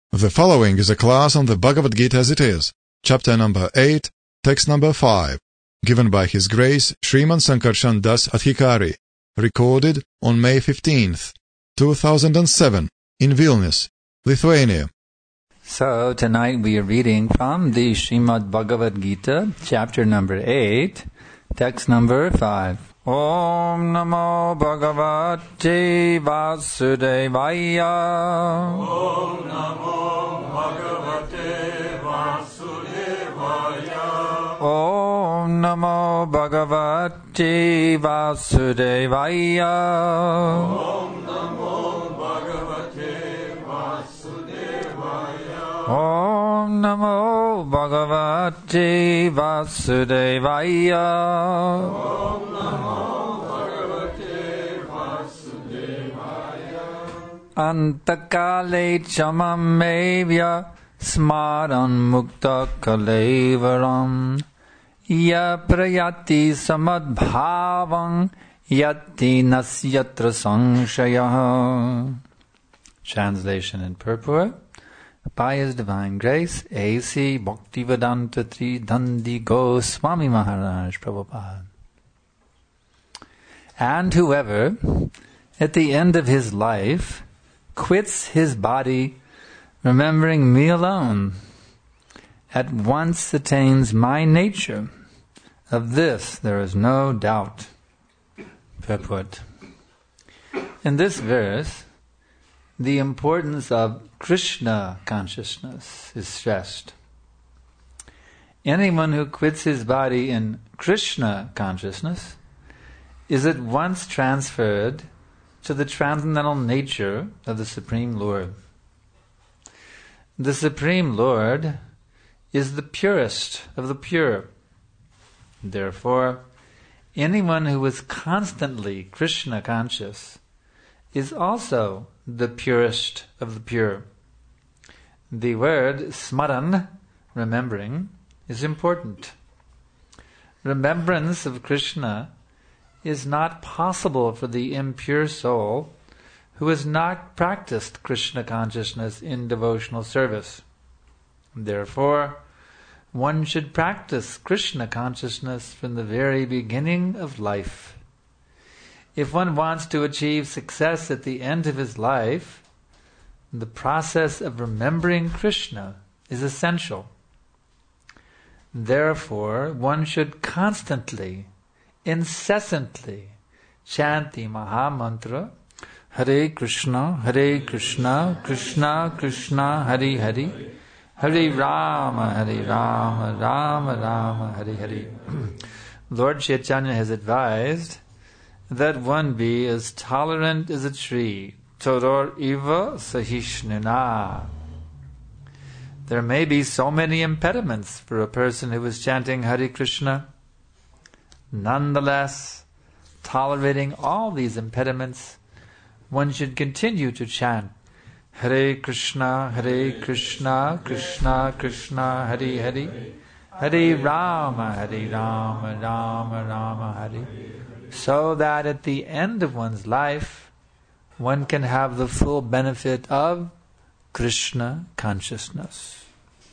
The following is a class on the Bhagavad Gita as it is, chapter number 8, text number 5, given by His Grace Sriman Sankarshan Das Adhikari, recorded on May 15th, 2007, in Vilnius, Lithuania. So tonight we are reading from the Srimad Bhagavad Gita, chapter number 8, text number 5. Om Namo Bhagavate Vasudevaya. Om Namo Bhagavate Vasudevaya. Om Namo Bhagavate Vasudevaya. Om Namo Bhagavate Vasudevaya. Om Namo Bhagavate Vasudevaya. Om Namo Bhagavate Vasudevaya. Antakale chamamevya smaran mukta kalevaram ya prayati samadbhavam yati nasyatra sanshayah. Translation and purport. By His Divine Grace, A.C. Bhaktivedanta Tridandi Goswami Maharaj Prabhupada. And whoever, at the end of his life, quits his body, remembering me alone, at once attains my nature. Of this there is no doubt. Purport. In this verse, the importance of Krishna consciousness is stressed. Anyone who quits his body in Krishna consciousness is at once transferred to the transcendental nature of the Supreme Lord. The Supreme Lord is the purest of the pure. Therefore, anyone who is constantly Krishna conscious is also the purest of the pure. The word smaran, remembering, is important. Remembrance of Krishna is not possible for the impure soul who has not practiced Krishna consciousness in devotional service. Therefore, one should practice Krishna consciousness from the very beginning of life. If one wants to achieve success at the end of his life, the process of remembering Krishna is essential. Therefore, one should constantly, incessantly chant the Maha Mantra, Hare Krishna, Krishna Krishna, Hare Hare, Hare Rama, Rama Rama, Hare Hare. Lord Chaitanya has advised that one be as tolerant as a tree, Todor Iva Sahishnuna. There may be so many impediments for a person who is chanting Hare Krishna. Nonetheless, tolerating all these impediments, one should continue to chant Hare Krishna, Krishna Krishna, Hare Hare, Hare Rama, Rama Rama, Hare, so that at the end of one's life, one can have the full benefit of Krishna consciousness.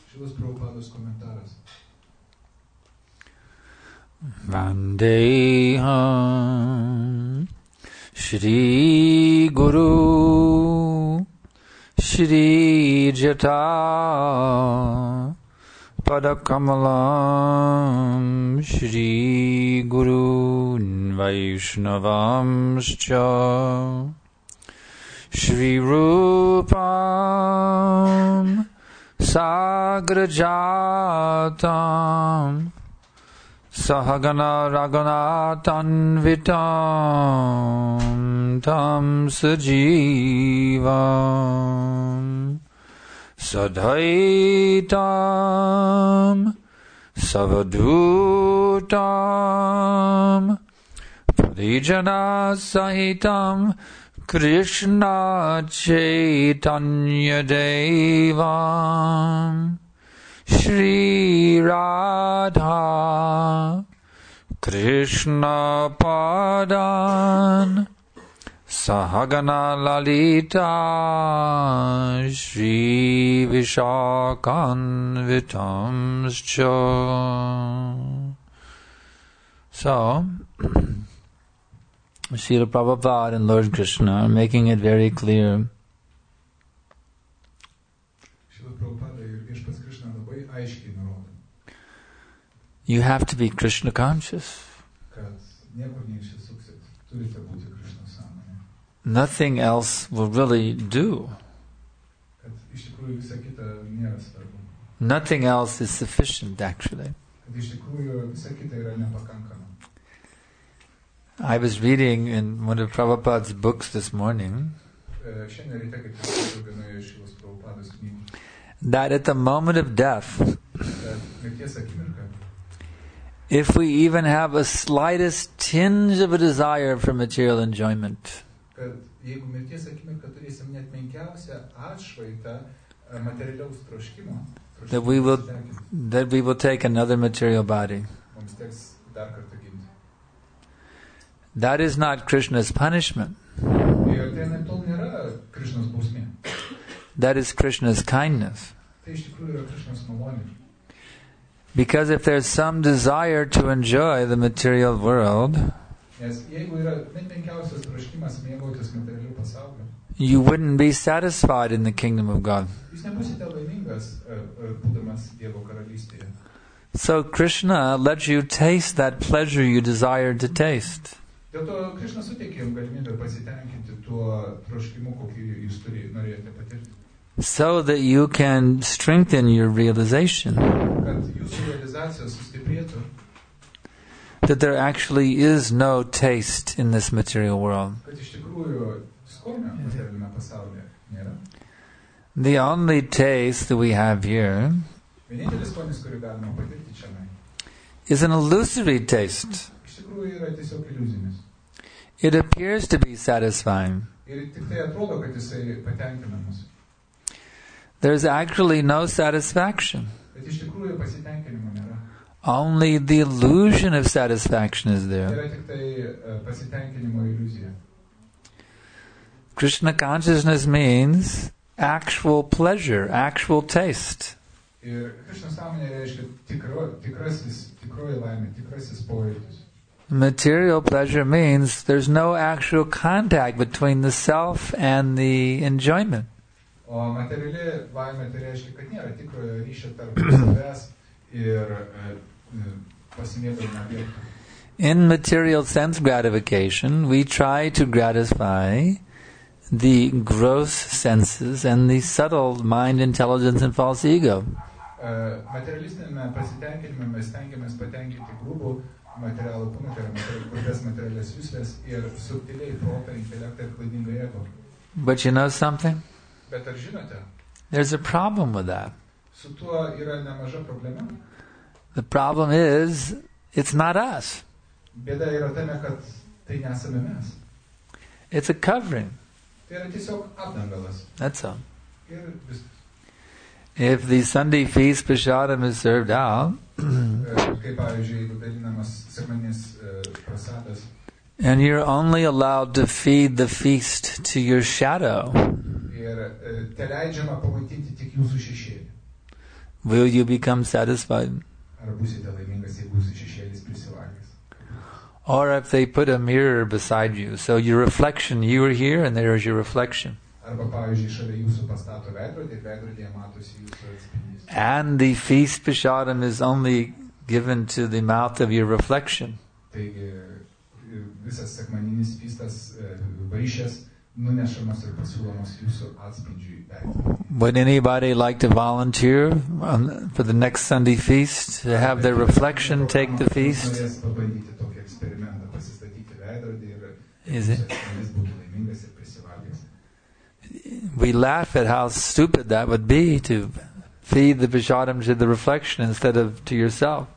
Vandeham Shri Guru Shri Jata Padakamalam Shri Guru Vaishnavamscha Shri Rupam Sagrajatam Sahagana Raghunatanvitam Tam Sajivam Sadhaitam Savadutam Parijana Sahitam Krishna Chaitanya Devam Shri Radha Krishna Padan Sahagana Lalita Shri Vishakanvitamscha. So, Srila Prabhupada and Lord Krishna are making it very clear you have to be Krishna conscious. Nothing else will really do. Nothing else is sufficient, actually. I was reading in one of Prabhupada's books this morning that at the moment of death, if we even have a slightest tinge of a desire for material enjoyment, that we will take another material body. That is not Krishna's punishment. That is Krishna's kindness. Because if there's some desire to enjoy the material world, you wouldn't be satisfied in the kingdom of God. So Krishna lets you taste that pleasure you desire to taste, so that you can strengthen your realization that there actually is no taste in this material world. The only taste that we have here is an illusory taste. It appears to be satisfying. There's actually no satisfaction. Only the illusion of satisfaction is there. Krishna consciousness means actual pleasure, actual taste. Material pleasure means there's no actual contact between the self and the enjoyment. In material sense gratification, we try to gratify the gross senses and the subtle mind, intelligence, and false ego. But you know something? There's a problem with that. The problem is, it's not us. It's a covering. That's all. If the Sunday feast prasadam is served out, and you're only allowed to feed the feast to your shadow, will you become satisfied? Or if they put a mirror beside you, so your reflection, you are here and there is your reflection. And the feast prasadam is only given to the mouth of your reflection. Would anybody like to volunteer for the next Sunday feast to have their reflection take the feast? Is it? We laugh at how stupid that would be to feed the prasadam to the reflection instead of to yourself.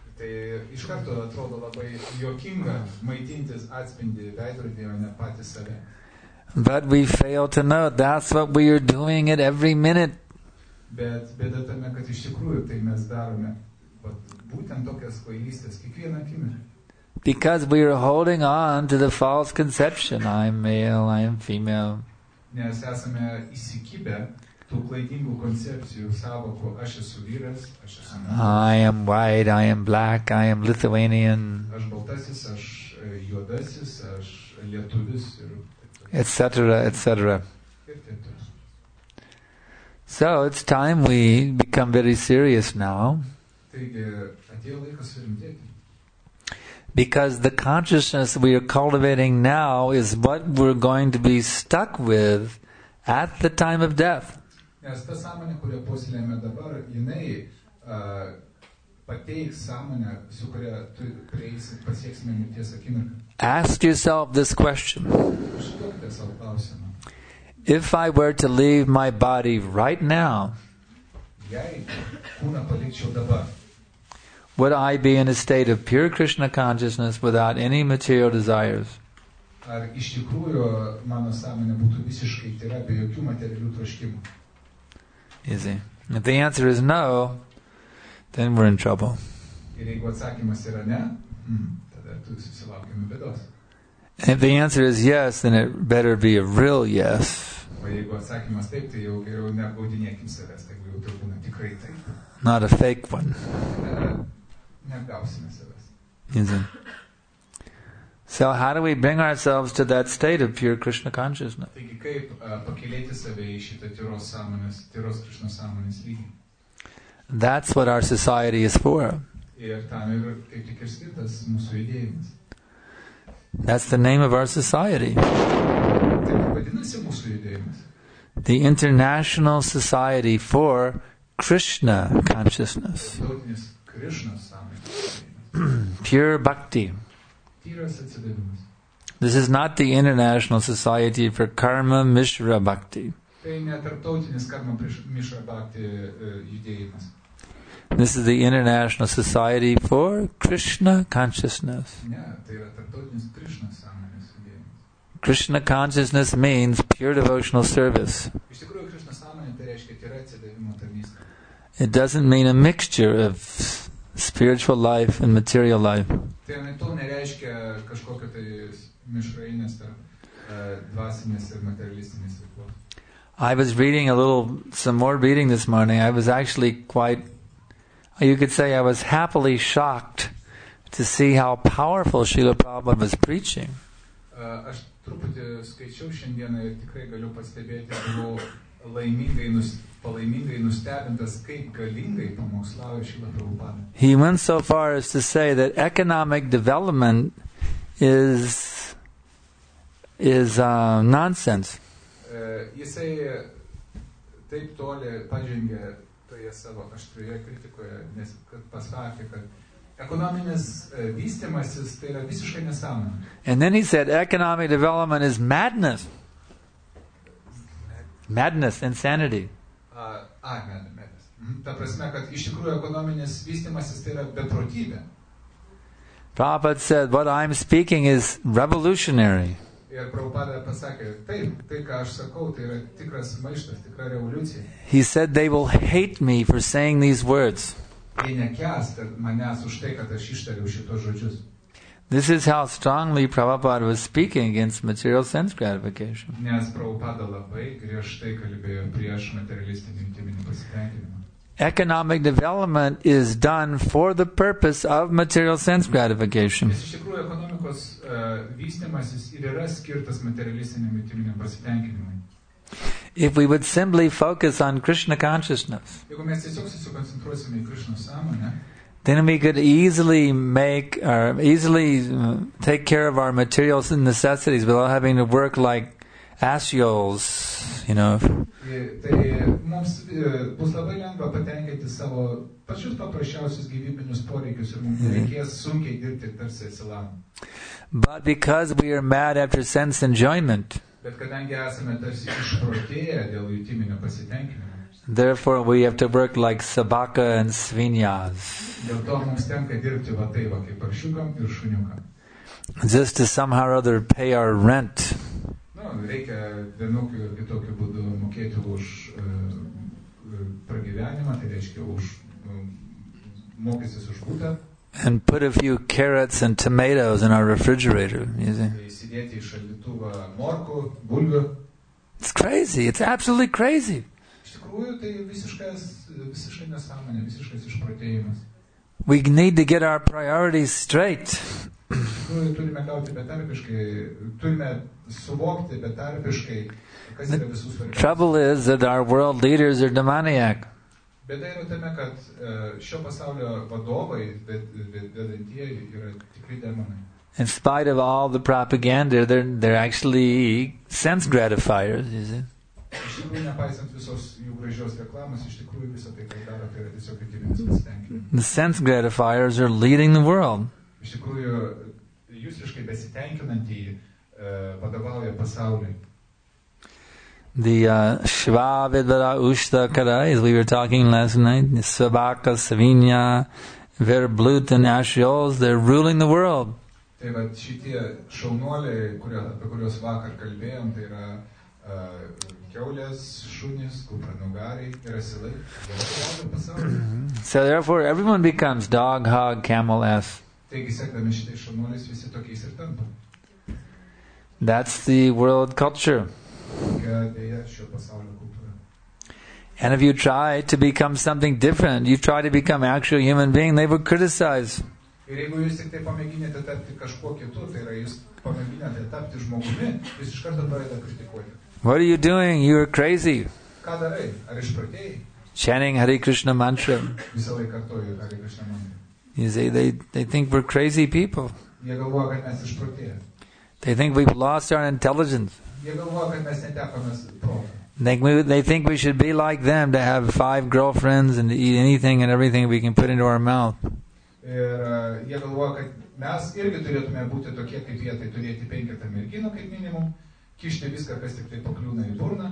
But we fail to note that's what we are doing at every minute. Because we are holding on to the false conception, I am male, I am female. Nes esame įsikibę tų klaidingų koncepcijų sąvokų aš esu vyras, aš esu moteris. I am white, I am black, I am Lithuanian, Aš baltasis, aš juodasis, aš lietuvis ir etc., etc. ir taip toliau. So it's time we become very serious now, Taigi atėjo laikas surimtėti. because the consciousness we are cultivating now is what we're going to be stuck with at the time of death. Nes ta sąmonė, kurią puoselėjame dabar, jinai pateiks sąmonę, su kuria tu pasieksime mirties akimirką. Ask yourself this question. Užduokite savo klausimą. If I were to leave my body right now, Jei kūną palikčiau dabar, would I be in a state of pure Krishna consciousness without any material desires? ar iš tikrųjų mano sąmonė būtų visiškai tyra, be jokių materialių troškimų? You see? If the answer is no, then we're in trouble. Ir jeigu atsakymas yra ne, tada tu susilaukime bėdos. And if the answer is yes, then it better be a real yes, O jeigu atsakymas taip, tai jau geriau neapgaudinėkim savęs, tai jau tai būna tikrai taip. not a fake one. Neapgausime savęs. You see? So how do we bring ourselves to that state of pure Krishna consciousness? Taigi kaip pakylėti save į šitą tyros Krišnos sąmonės lygį? That's what our society is for. Ir tam ir kaip tik ir skirtas mūsų judėjimas. That's the name of our society. Taip vadinasi mūsų judėjimas. The International Society for Krishna Consciousness. Tautinis Krišnos sąmonės judėjimas. Pure Bhakti. Tyras atsidavimas. This is not the International Society for Karma Mishra Bhakti. Tai ne tarptautinis karma mišra bhakti judėjimas. This is the International Society for Krishna Consciousness. Ne, tai yra tarptautinis Krišnos sąmonės judėjimas. Krishna Consciousness means pure devotional service. Iš tikrųjų, Krišnos sąmonė tai reiškia tyra atsidavimo tarnystė. It doesn't mean a mixture of spiritual life and material life. Tai anaiptol nereiškia kažkokio tai mišrainės tarp dvasinės ir materialistinės veiklos. I was reading some more reading this morning. I was actually you could say I was happily shocked to see how powerful Srila Prabhupada was preaching. Aš truputį skaičiau šiandieną ir tikrai galiu pastebėti, buvau palaimingai nustebintas, kaip galingai pamokslavo Srila Prabhupada. He went so far as to say that economic development is nonsense. Jisai taip toli pažengė toje savo aštrioje kritikoje, nes pasakė, kad ekonominis vystymasis tai yra visiškai nesąmonė. And then he said economic development is madness. Madness, insanity. Madness. Ta prasme, kad iš tikrųjų ekonominis vystymasis tai yra beprotybė. Prabhupada said, what I'm speaking is revolutionary. Ir Prabhupada pasakė, taip, tai ką aš sakau, tai yra tikras maištas, tikra revoliucija. He said they will hate me for saying these words. Jie nekęsta manęs už tai, kad aš ištariau šitos žodžius. This is how strongly Prabhupada was speaking against material sense gratification. Nes Prabhupada labai griežtai kalbėjo prieš materialistinį intiminį pasitenkinimą. Economic development is done for the purpose of material sense gratification. Nes iš tikrųjų ekonomikos vystymasis ir yra skirtas materialistiniam intiminiam pasitenkinimui. If we would simply focus on Krishna consciousness, Jeigu mes tiesiog susikoncentruosime į Krišnos sąmonę, then we could easily take care of our material necessities without having to work like asyols, tai mums bus labai lengva patenkinti savo pačius paprasčiausius gyvybinius poreikius ir mums reikės sunkiai dirbti tarsi asilam. But because we are mad after sense enjoyment, Bet kadangi esame tarsi išprotėję dėl jutiminio pasitenkinimo, therefore we have to work like sabaka and svinyas, dėl to mums tenka dirbti va taip, kaip paršiukam ir šuniukam. just to somehow or other pay our rent. Reikia vienokiu ir kitokiu būdu mokėti už pragyvenimą, tai reiškia už mokestis už butą. and put a few carrots and tomatoes in our refrigerator. You see? Tai įsidėti į šaldytuvą morkų, bulvių. It's crazy. It's absolutely crazy. Iš tikrųjų, tai visiškai nesąmonė, visiškas išprotėjimas. We need to get our priorities straight. Iš tikrųjų, turime suvokti betarpiškai, kas yra visų svarbiausia. Trouble is that our world leaders are demoniac. Bėda yra tame, kad šio pasaulio vadovai, vedantieji yra tikri demonai. In spite of all the propaganda, they're actually sense gratifiers, you see. Iš tikrųjų, nepaisant visos jų gražios reklamos, iš tikrųjų visą tai, ką daro, tai yra tiesiog vidininis pasitenkinimas. The sense gratifiers are leading the world. Iš tikrųjų, jūsiškai besitenkinantieji vadovauja pasauliui. The Shva Vidvara Ushtakara, as we were talking last night, Svabaka, Savinya, Verblut, and Ashiols, they're ruling the world. Tai va šitie šaunuoliai, apie kuriuos vakar kalbėjom, tai yra kiaulės, šunys, kupranugariai ir asilai. So therefore everyone becomes dog, hog, camel, ass. Taigi sekdami šitais šaunuoliais visi tokiais ir tampa. That's the world culture. Tokia dėja šio pasaulio kultūra. And if you try to become something different, you try to become actual human being, they would criticize. Ir jeigu jūs tik tai pamėginėte tapti kažkuo kitu, tai yra jūs pamėginėte tapti žmogumi, jūs iš karto pradeda kritikuoti. What are you doing? You are crazy. Ką darai? Ar išprotėjai? Chanting Hare Krishna mantra. Visą laiką kartoju Hare Krishna mantrą. You see, they think we're crazy people. Jie galvoja, kad mes išprotėję. They think we've lost our intelligence. Jie galvoja, kad mes netekome protą. They think we should be like them, to have 5 girlfriends and to eat anything and everything we can put into our mouth. Ir jie galvoja, kad mes irgi turėtume būti tokie kaip jie, tai turėti 5 merginų kaip minimum, kišti viską, kas tik tai pakliūna į burną.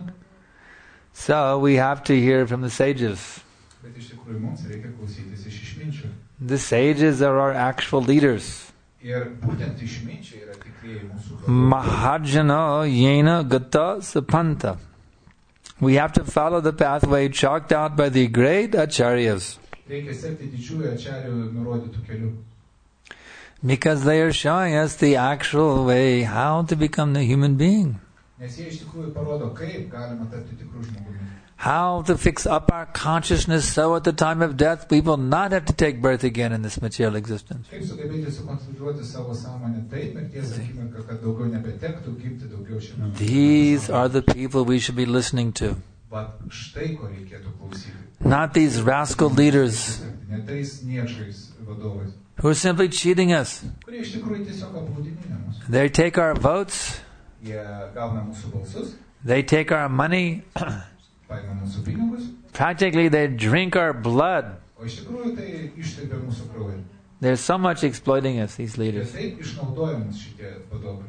So we have to hear from the sages. Bet iš tikrųjų mums reikia klausytis iš išminčių. The sages are our actual leaders. Ir būtent išminčiai yra tikrieji mūsų Mahajano yena gata sapanta. We have to follow the pathway chalked out by the great acharyas. Reikia sekti didžiųjų ačarių nurodytų kelių. Because they are showing us the actual way how to become the human being. Nes jie iš tikrųjų parodo, kaip galima tapti tikrų žmogumi. How to fix up our consciousness so at the time of death we will not have to take birth again in this material existence. Kaip sugebėti sukoncentruoti savo sąmonę taip mirties akimirką, kad daugiau nebetektų gimti daugiau šiame. These are the people we should be listening to. Bet štai ko reikėtų klausyti. Not these rascal leaders Ne tais niekšais vadovais, who are simply cheating us. kurie iš tikrųjų tiesiog apgaudinėja mus. They take our votes, Jie gauna mūsų balsus, they take our money, paima mūsų pinigus, practically they drink our blood. o iš tikrųjų tai ištirpia mūsų kraują. They're so much exploiting us, these Jie leaders. taip išnaudoja mus šitie vadovai.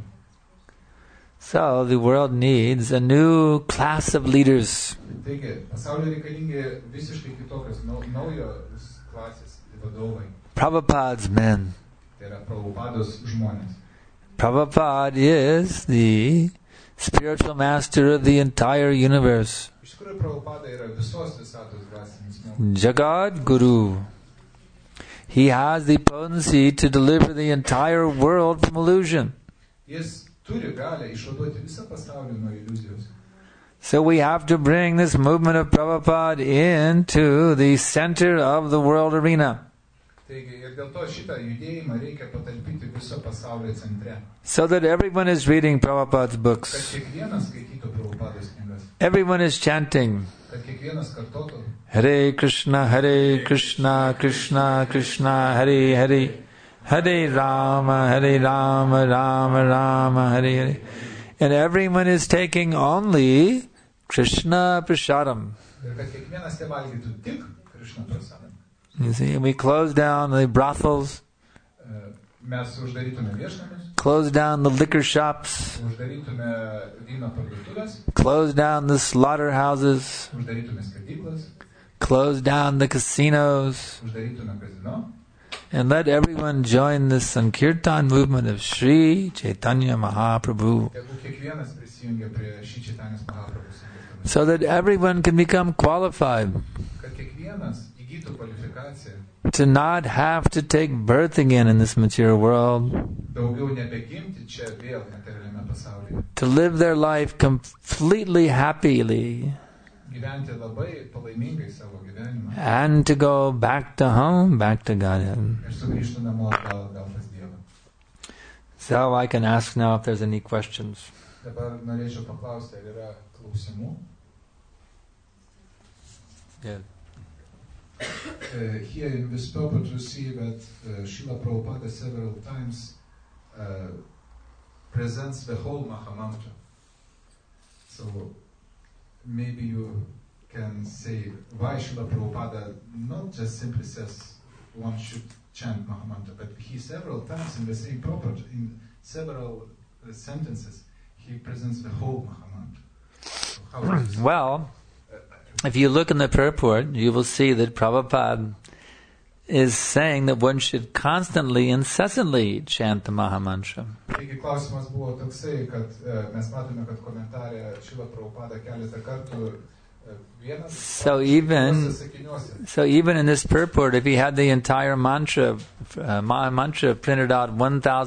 So the world needs a new class of leaders. Taigi, pasaulyje reikalingi visiškai kitokios naujos klasės vadovai. Prabhupada's men. Tai yra Prabhupados žmonės. Prabhupada is the spiritual master of the entire universe. Iš tikrųjų, Prabhupada yra visos visatos dvasinis mokytojas. Jagad Guru. He has the potency to deliver the entire world from illusion. Jis turi galę išvaduoti visą pasaulį nuo iliuzijos. So we have to bring this movement of Prabhupada into the center of the world arena. Taigi, ir dėl to šitą judėjimą reikia patalpinti viso pasaulio centre. So that everyone is reading Prabhupada's Kad books. kiekvienas skaitytų Prabhupados knygas. Everyone is chanting. Kad kiekvienas kartotų Hare Krishna, Krishna Krishna, Hare Hare. Hare Rama, Rama Rama, Hare Hare. And everyone is taking only Krishna Prasadam. ir kad kiekvienas te valgytų tik Krishna prasadam. You see, we close down the brothels, Mes uždarytume viešnamis, close down the liquor shops, uždarytume vyno parduotuvės, close down the slaughterhouses, uždarytume skadyklas, close down the casinos, uždarytume kazino. and let everyone join the Sankirtan movement of Sri Chaitanya Mahaprabhu, Jeigu kiekvienas prisijungia prie šį Čaitanijos Mahaprabhus, so that everyone can become qualified kad kiekvienas įgytų kvalifikaciją to not have to take birth again in this material world, daugiau nebegimti čia vėl materialiame pasaulyje, to live their life completely happily, gyventi labai palaimingai savo gyvenimą and to go back to home, back to Godhead. ir sugrįžti namo atgal pas Dievą. So I can ask now if there's any questions. Dabar norėčiau paklausti, ar yra klausimų. Yeah. Here in this purport you see that Srila Prabhupada several times presents the whole Mahamantra. So maybe you can say why Srila Prabhupada not just simply says one should chant Mahamantra, but he several times in the same purport, in several sentences, he presents the whole Mahamantra. So how is this? Well, if you look in the purport, you will see that Prabhupada is saying that one should constantly, incessantly chant the Mahamantra. Taigi klausimas buvo toksai, kad mes matome, kad komentarė Šrila Prabhupada keletą kartų vienas So even in this purport, if he had the entire mantra, Mahamantra printed out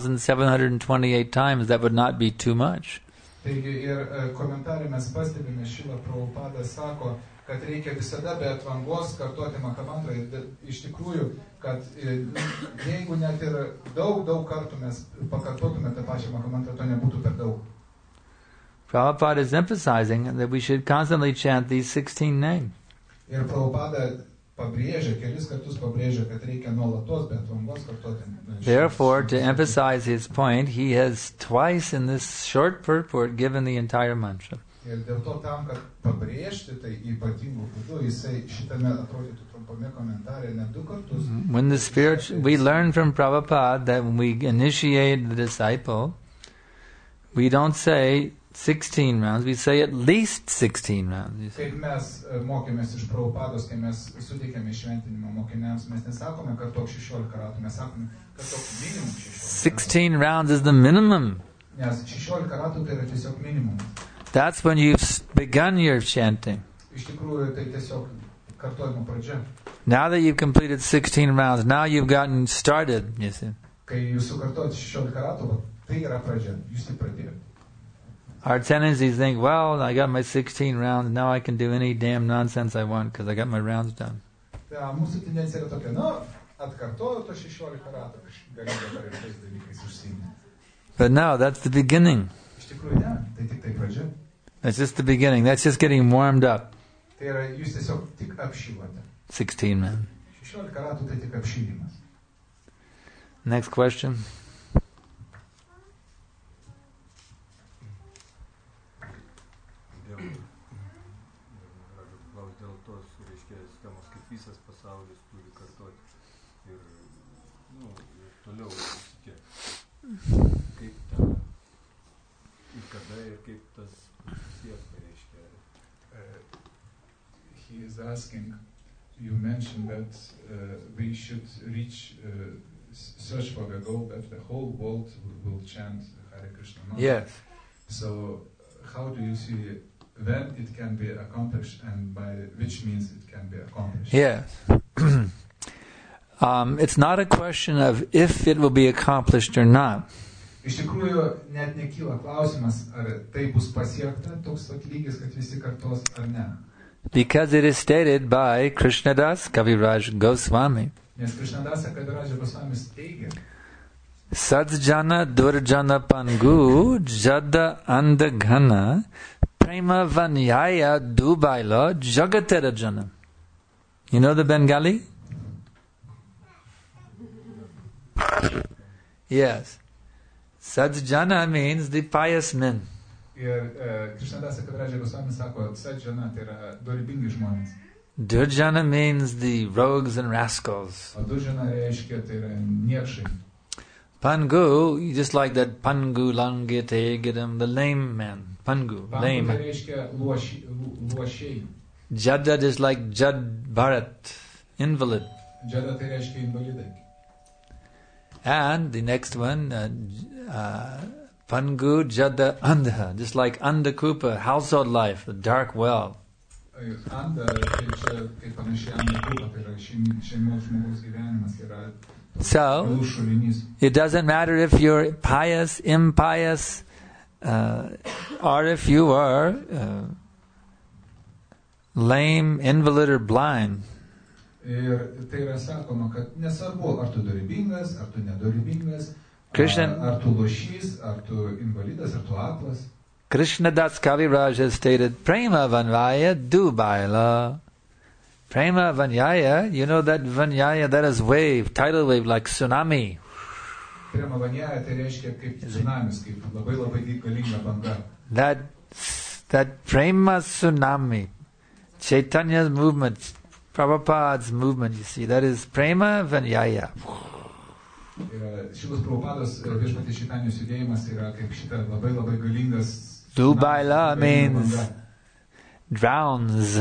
1,728 times, that would not be too much. Taigi ir komentarė mes pastebime, Šrila Prabhupada sako, kad reikia visada be atvangos kartoti Mahamantrą. Ir iš tikrųjų, kad jeigu net ir daug kartų mes pakartotume tą pačią Mahamantrą, to nebūtų per daug. Prabhupada is emphasizing that we should constantly chant these 16 names. Ir Prabhupada pabrėžia, kelis kartus pabrėžia, kad reikia nuolatos be atvangos kartoti. Therefore, to emphasize his point, he has twice in this short purport given the entire mantra. Ir dėl to tam, kad pabrėžti tai ypatingų būdų, jisai šitame atrodytų trumpame komentarė net 2 kartus. When the we learn from Prabhupada that when we initiate the disciple, we don't say 16 rounds, we say at least 16 rounds. Kaip mes mokėmės iš Prabhupados, kai mes suteikėme šventinimą mokiniams, mes nesakome, kad toks 16 ratų, mes sakome, kad toks minimum 16 16 rounds is the minimum. Nes 16 ratų tai yra tiesiog minimum. That's when you've begun your chanting. Iš tikrųjų, tai tiesiog kartojimo pradžia. Now that you've completed 16 rounds, now you've gotten started, you see. Kai jūs sukartojate 16 ratų, tai yra pradžia, jūs tai pradėjote. Our tendencies think, well, I got my 16 rounds, now I can do any damn nonsense I want because I got my rounds done. Tai mūsų tendencija yra tokia, atkartoju to 16 ratų, galiu dabar ir tais dalykais užsiimti. But no, that's the beginning. Iš tikrųjų, ne, tai tik tai pradžia. That's just the beginning. That's just getting warmed up. Tai yra, jūs tiesiog tik apšylote. 16, man. 16 ratų tai tik apšylimas. Next question. Dėl tos, reiškia, sistemos, kaip visas pasaulis turi kartoti ir, ir toliau tie, kaip tą, ir kada ir kaip tas siekta, reiškia. He is asking, you mentioned that we should reach, search for the goal that the whole world will chant Hare Krishna mantra. Yes. So, how do you see when it can be accomplished and by which means it can be accomplished? Yes. It's not a question of if it will be accomplished or not. Iš tikrųjų, net nekyla klausimas, ar tai bus pasiekta toks lygis, kad visi kartos ar ne. Because it is stated by Krishnadas Kaviraj Goswami. Nes Krishnadasa Kaviraj Goswami teigia, Sadsjana Durjana Pangu Jada Andaghana Prema Vanyaya Dubaila Jagaterajana. You know the Bengali? Yes. Sadsjana means the pious men. ir Krishnadasa Kaviraj Goswami sako, Sadsjana tai yra dorybingi žmonės. Durjana means the rogues and rascals. O Durjana reiškia, tai yra niekšai. Pangu, just like that Pangu Langite Gedam, the lame man. Pangu, lame. Pangu tai reiškia luošiai. Jada is like Jad Bharat, invalid. Jada tai reiškia invalidai. And the next one, Pangu Jada Andha, just like Andhakupa, household life, the dark well. Anda, tai čia kaip panašiai anda kulpa, tai yra šeimos žmogaus gyvenimas, yra So, gilus šulinys. it doesn't matter if you're pious, impious, or if you are lame, invalid, or blind. Ir tai yra sakoma, kad nesvarbu, ar tu dorybingas, ar tu nedorybingas, Krishna- ar tu lošys, ar tu invalidas, ar tu aklas. Krishna Das Kaviraj has stated, Prema Vanyaya Dubaila. Prema Vanyaya, you know that Vanyaya, that is wave, tidal wave, like tsunami. Prema Vanyaya tai reiškia kaip tsunamis, kaip labai labai galinga banga. That Prema tsunami, Chaitanya's movement, Prabhupada's movement, you see, that is Prema Vanyaya. Ir šitas Prabhupados viešpatės Čaitanijos judėjimas yra kaip šita labai labai galingas Dubaila galinga means banga. drowns.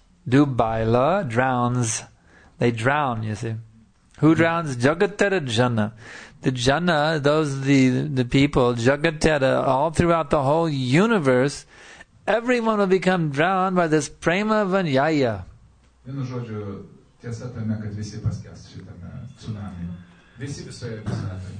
Dubaila drowns. They drown, you see. Who drowns? Jagatara Jana. The Jana, those the people, Jagatara, all throughout the whole universe, everyone will become drowned by this Prema Vanyaya. Vienu žodžiu, tiesa tame, kad visi paskęs šitame tsunami. Visi visoje visatoje.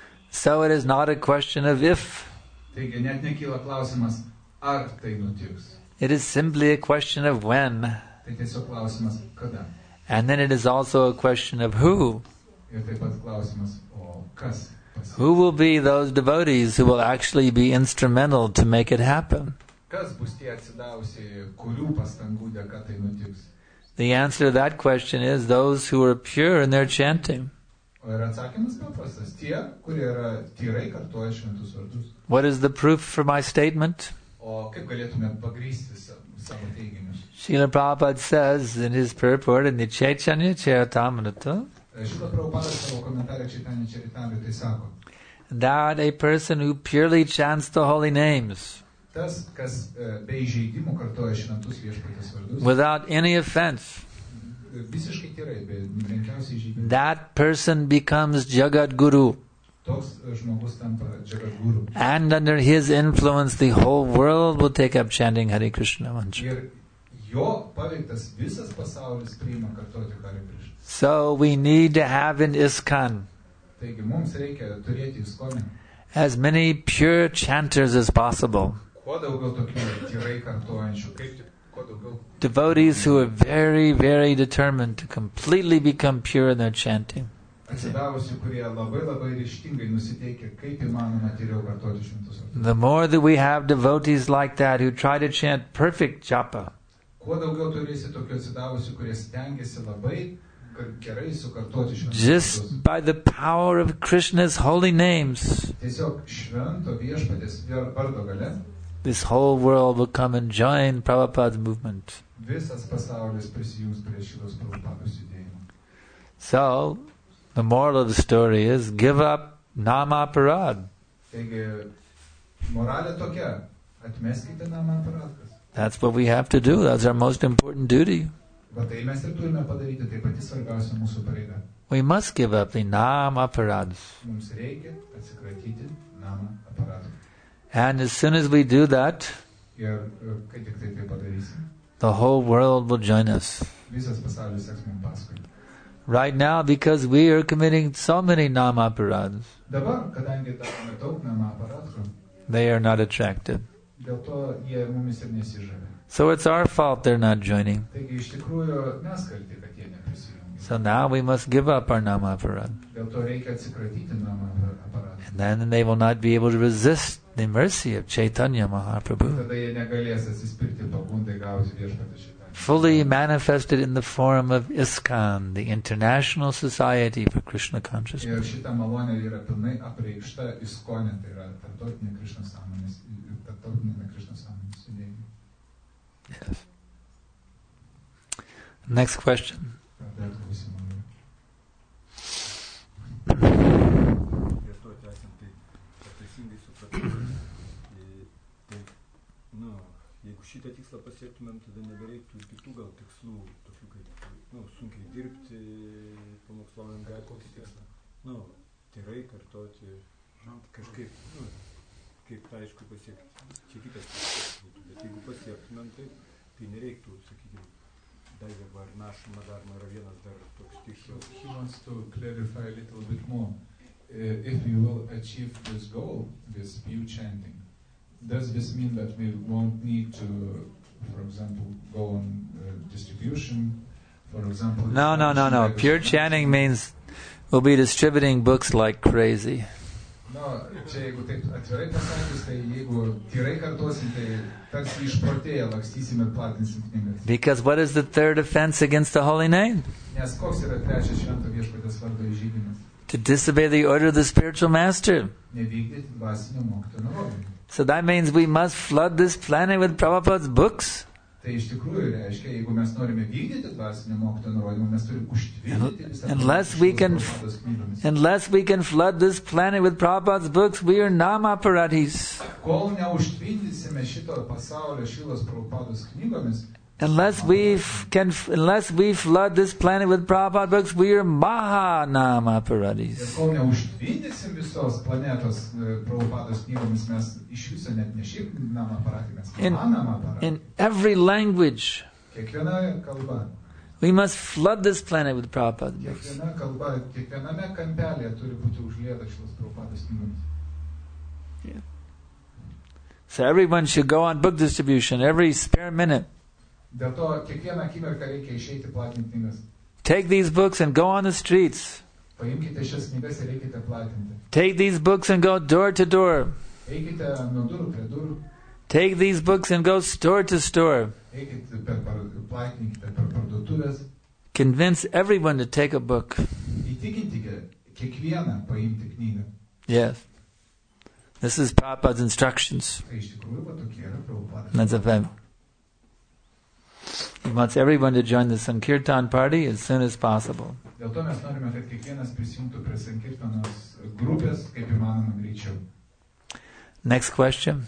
So it is not a question of if. Taigi net nekyla klausimas, ar tai nutiks. It is simply a question of when. Tai tiesiog klausimas, kada. And then it is also a question of who. Ir taip pat klausimas, o kas pasieks. Who will be those devotees who will actually be instrumental to make it happen? Kas bus tie atsidavusiai, kurių pastangų dėka tai nutiks? The answer to that question is those who are pure in their chanting. O ir atsakymas paprastas. Tie, kurie yra tyrai kartuoja šventus vardus. What is the proof for my statement? O kaip galėtumėt pagrysti savo teiginius? Srila Prabhupada says in his purport in the Chaitanya Charitamrita Šitą Prabhupadas savo komentarą Čaitanija Čaritamrita tai sako, that a person who purely chants the holy names tas, kas be įžeidimų kartuoja šventus viešpatės vardus, without any offense, visiškai tyrai, be menkiausiai įžeidimų, that person becomes Jagat Guru. toks žmogus tampa Jagadguru. And under his influence, the whole world will take up chanting Hare Krishna mantra. Ir jo paveiktas visas pasaulis priima kartuoti Hare Krishna. So we need to have in ISKCON Taigi mums reikia turėti įskonį as many pure chanters as possible. kuo daugiau tokių tyrai kartuojančių, kaip tik kuo daugiau Devotees who are very, very determined to completely become pure in their chanting. atsidavusių, kurie labai labai ryžtingai nusiteikia, kaip įmanoma tyriau kartuoti šventus vardus. The more that we have devotees like that who try to chant perfect japa, Kuo daugiau turėsi tokių atsidavusių, kurie stengiasi labai gerai sukartoti šventus vardus. just by the power of Krishna's holy names, Tiesiog švento viešpatės vardo gale this whole world will come and join Prabhupada's movement. visas pasaulis prisijungs prie šitos Prabhupados judėjimo. So, the moral of the story is give up Namaparad. Taigi, moralė tokia, atmeskite namą aparatkas. That's what we have to do. That's our most important duty. Va tai mes ir turime padaryti, tai pati svarbiausia mūsų pareiga. We must give up the Namaparads. Mums reikia atsikratyti namą aparatų. And as soon as we do that, Ir kai tik tai padarysim, the whole world will join us. visas pasaulis seks mums paskui. Right now, because we are committing so many Namaparads, Dabar, kadangi darome daug namą aparatų, they are not attracted. dėl to jie mumis ir nesižavė. So it's our fault they're not joining. Taigi iš tikrųjų mes kalti, kad jie neprisijungia. So now we must give up our Namaparad. Dėl to reikia atsikratyti namą aparatų. And then they will not be able to resist the mercy of Chaitanya Mahaprabhu, Tada jie negalės atsispirti pagundai gauti viešpatį šitą. fully manifested in the form of ISKCON, the International Society for Krishna Consciousness. Ir šita malonė yra pilnai apreikšta iskonė, tai yra tarptautinė Krišnos sąmonės judėjimai. Yes. Next question. Dar klausimų. Prie to tęsiant, tai ar teisingai supratau, tai, jeigu šitą tikslą pasiektumėm, tada nebereiktų ir kitų gal tikslų, tokių kaip, sunkiai dirbti, pamokslavant kokį tikslą, tyrai kartoti, kažkaip, kaip tai aišku pasiekti, čia kitas tikslas būtų, bet jeigu pasiektumėm, tai tai nereiktų, sakykime, Daiva Varnaš Madarma yra vienas dar toks tikslas. He wants to clarify a little bit more. If you will achieve this goal, this view chanting, does this mean that we won't need to, for example, go on distribution? For example, No. Pure chanting means we'll be distributing books like crazy. No, čia jeigu taip atvirai pasakius, tai jeigu tyrai kartuosim, tai tarsi išprotėję lakstysim ir platinsim knygas. Because what is the third offense against the holy name? Nes koks yra trečias švento viešpaties vardo įžeidimas? To disobey the order of the spiritual master. Nevykdyti dvasinio mokytojo nurodymų. So that means we must flood this planet with Prabhupada's books. Tai iš tikrųjų reiškia, jeigu mes norime vykdyti dvasinio mokytojo nurodymų, mes turime užtvindyti visą Unless we can flood this planet with Prabhupada's books, we are nama-aparatis. Kol neužtvindysime šito pasaulio šilos Prabhupados knygomis, Unless we flood this planet with Prabhupada books, we are maha-nama-aparatis. Ir kol neužtvindysim visos planetos Prabhupados knygomis, mes iš viso net ne šiaip nama-aparatai, mes nama-aparatai. In every language, Kiekviena kalba, we must flood this planet with Prabhupada books. kiekviena kalba, kiekviename kampelėje turi būti užlieta šilos Prabhupados knygomis. So everyone should go on book distribution every spare minute. Dėl to kiekvieną akimirką reikia išeiti platinti knygas. Take these books and go on the streets. Paimkite šias knygas ir eikite platinti. Take these books and go door to door. Eikite nuo durų prie durų. Take these books and go store to store. Eikite platinkite per parduotuvės. Convince everyone to take a book. Įtikinkite kiekvieną paimti knygą. Yes. This is Prabhupada's instructions. Tai iš tikrųjų tokie yra Prabhupados. That's a fact. He wants everyone to join the Sankirtan party as soon as possible. Dėl to mes norime, kad kiekvienas prisijungtų prie Sankirtanos grupės kaip įmanoma greičiau. Next question.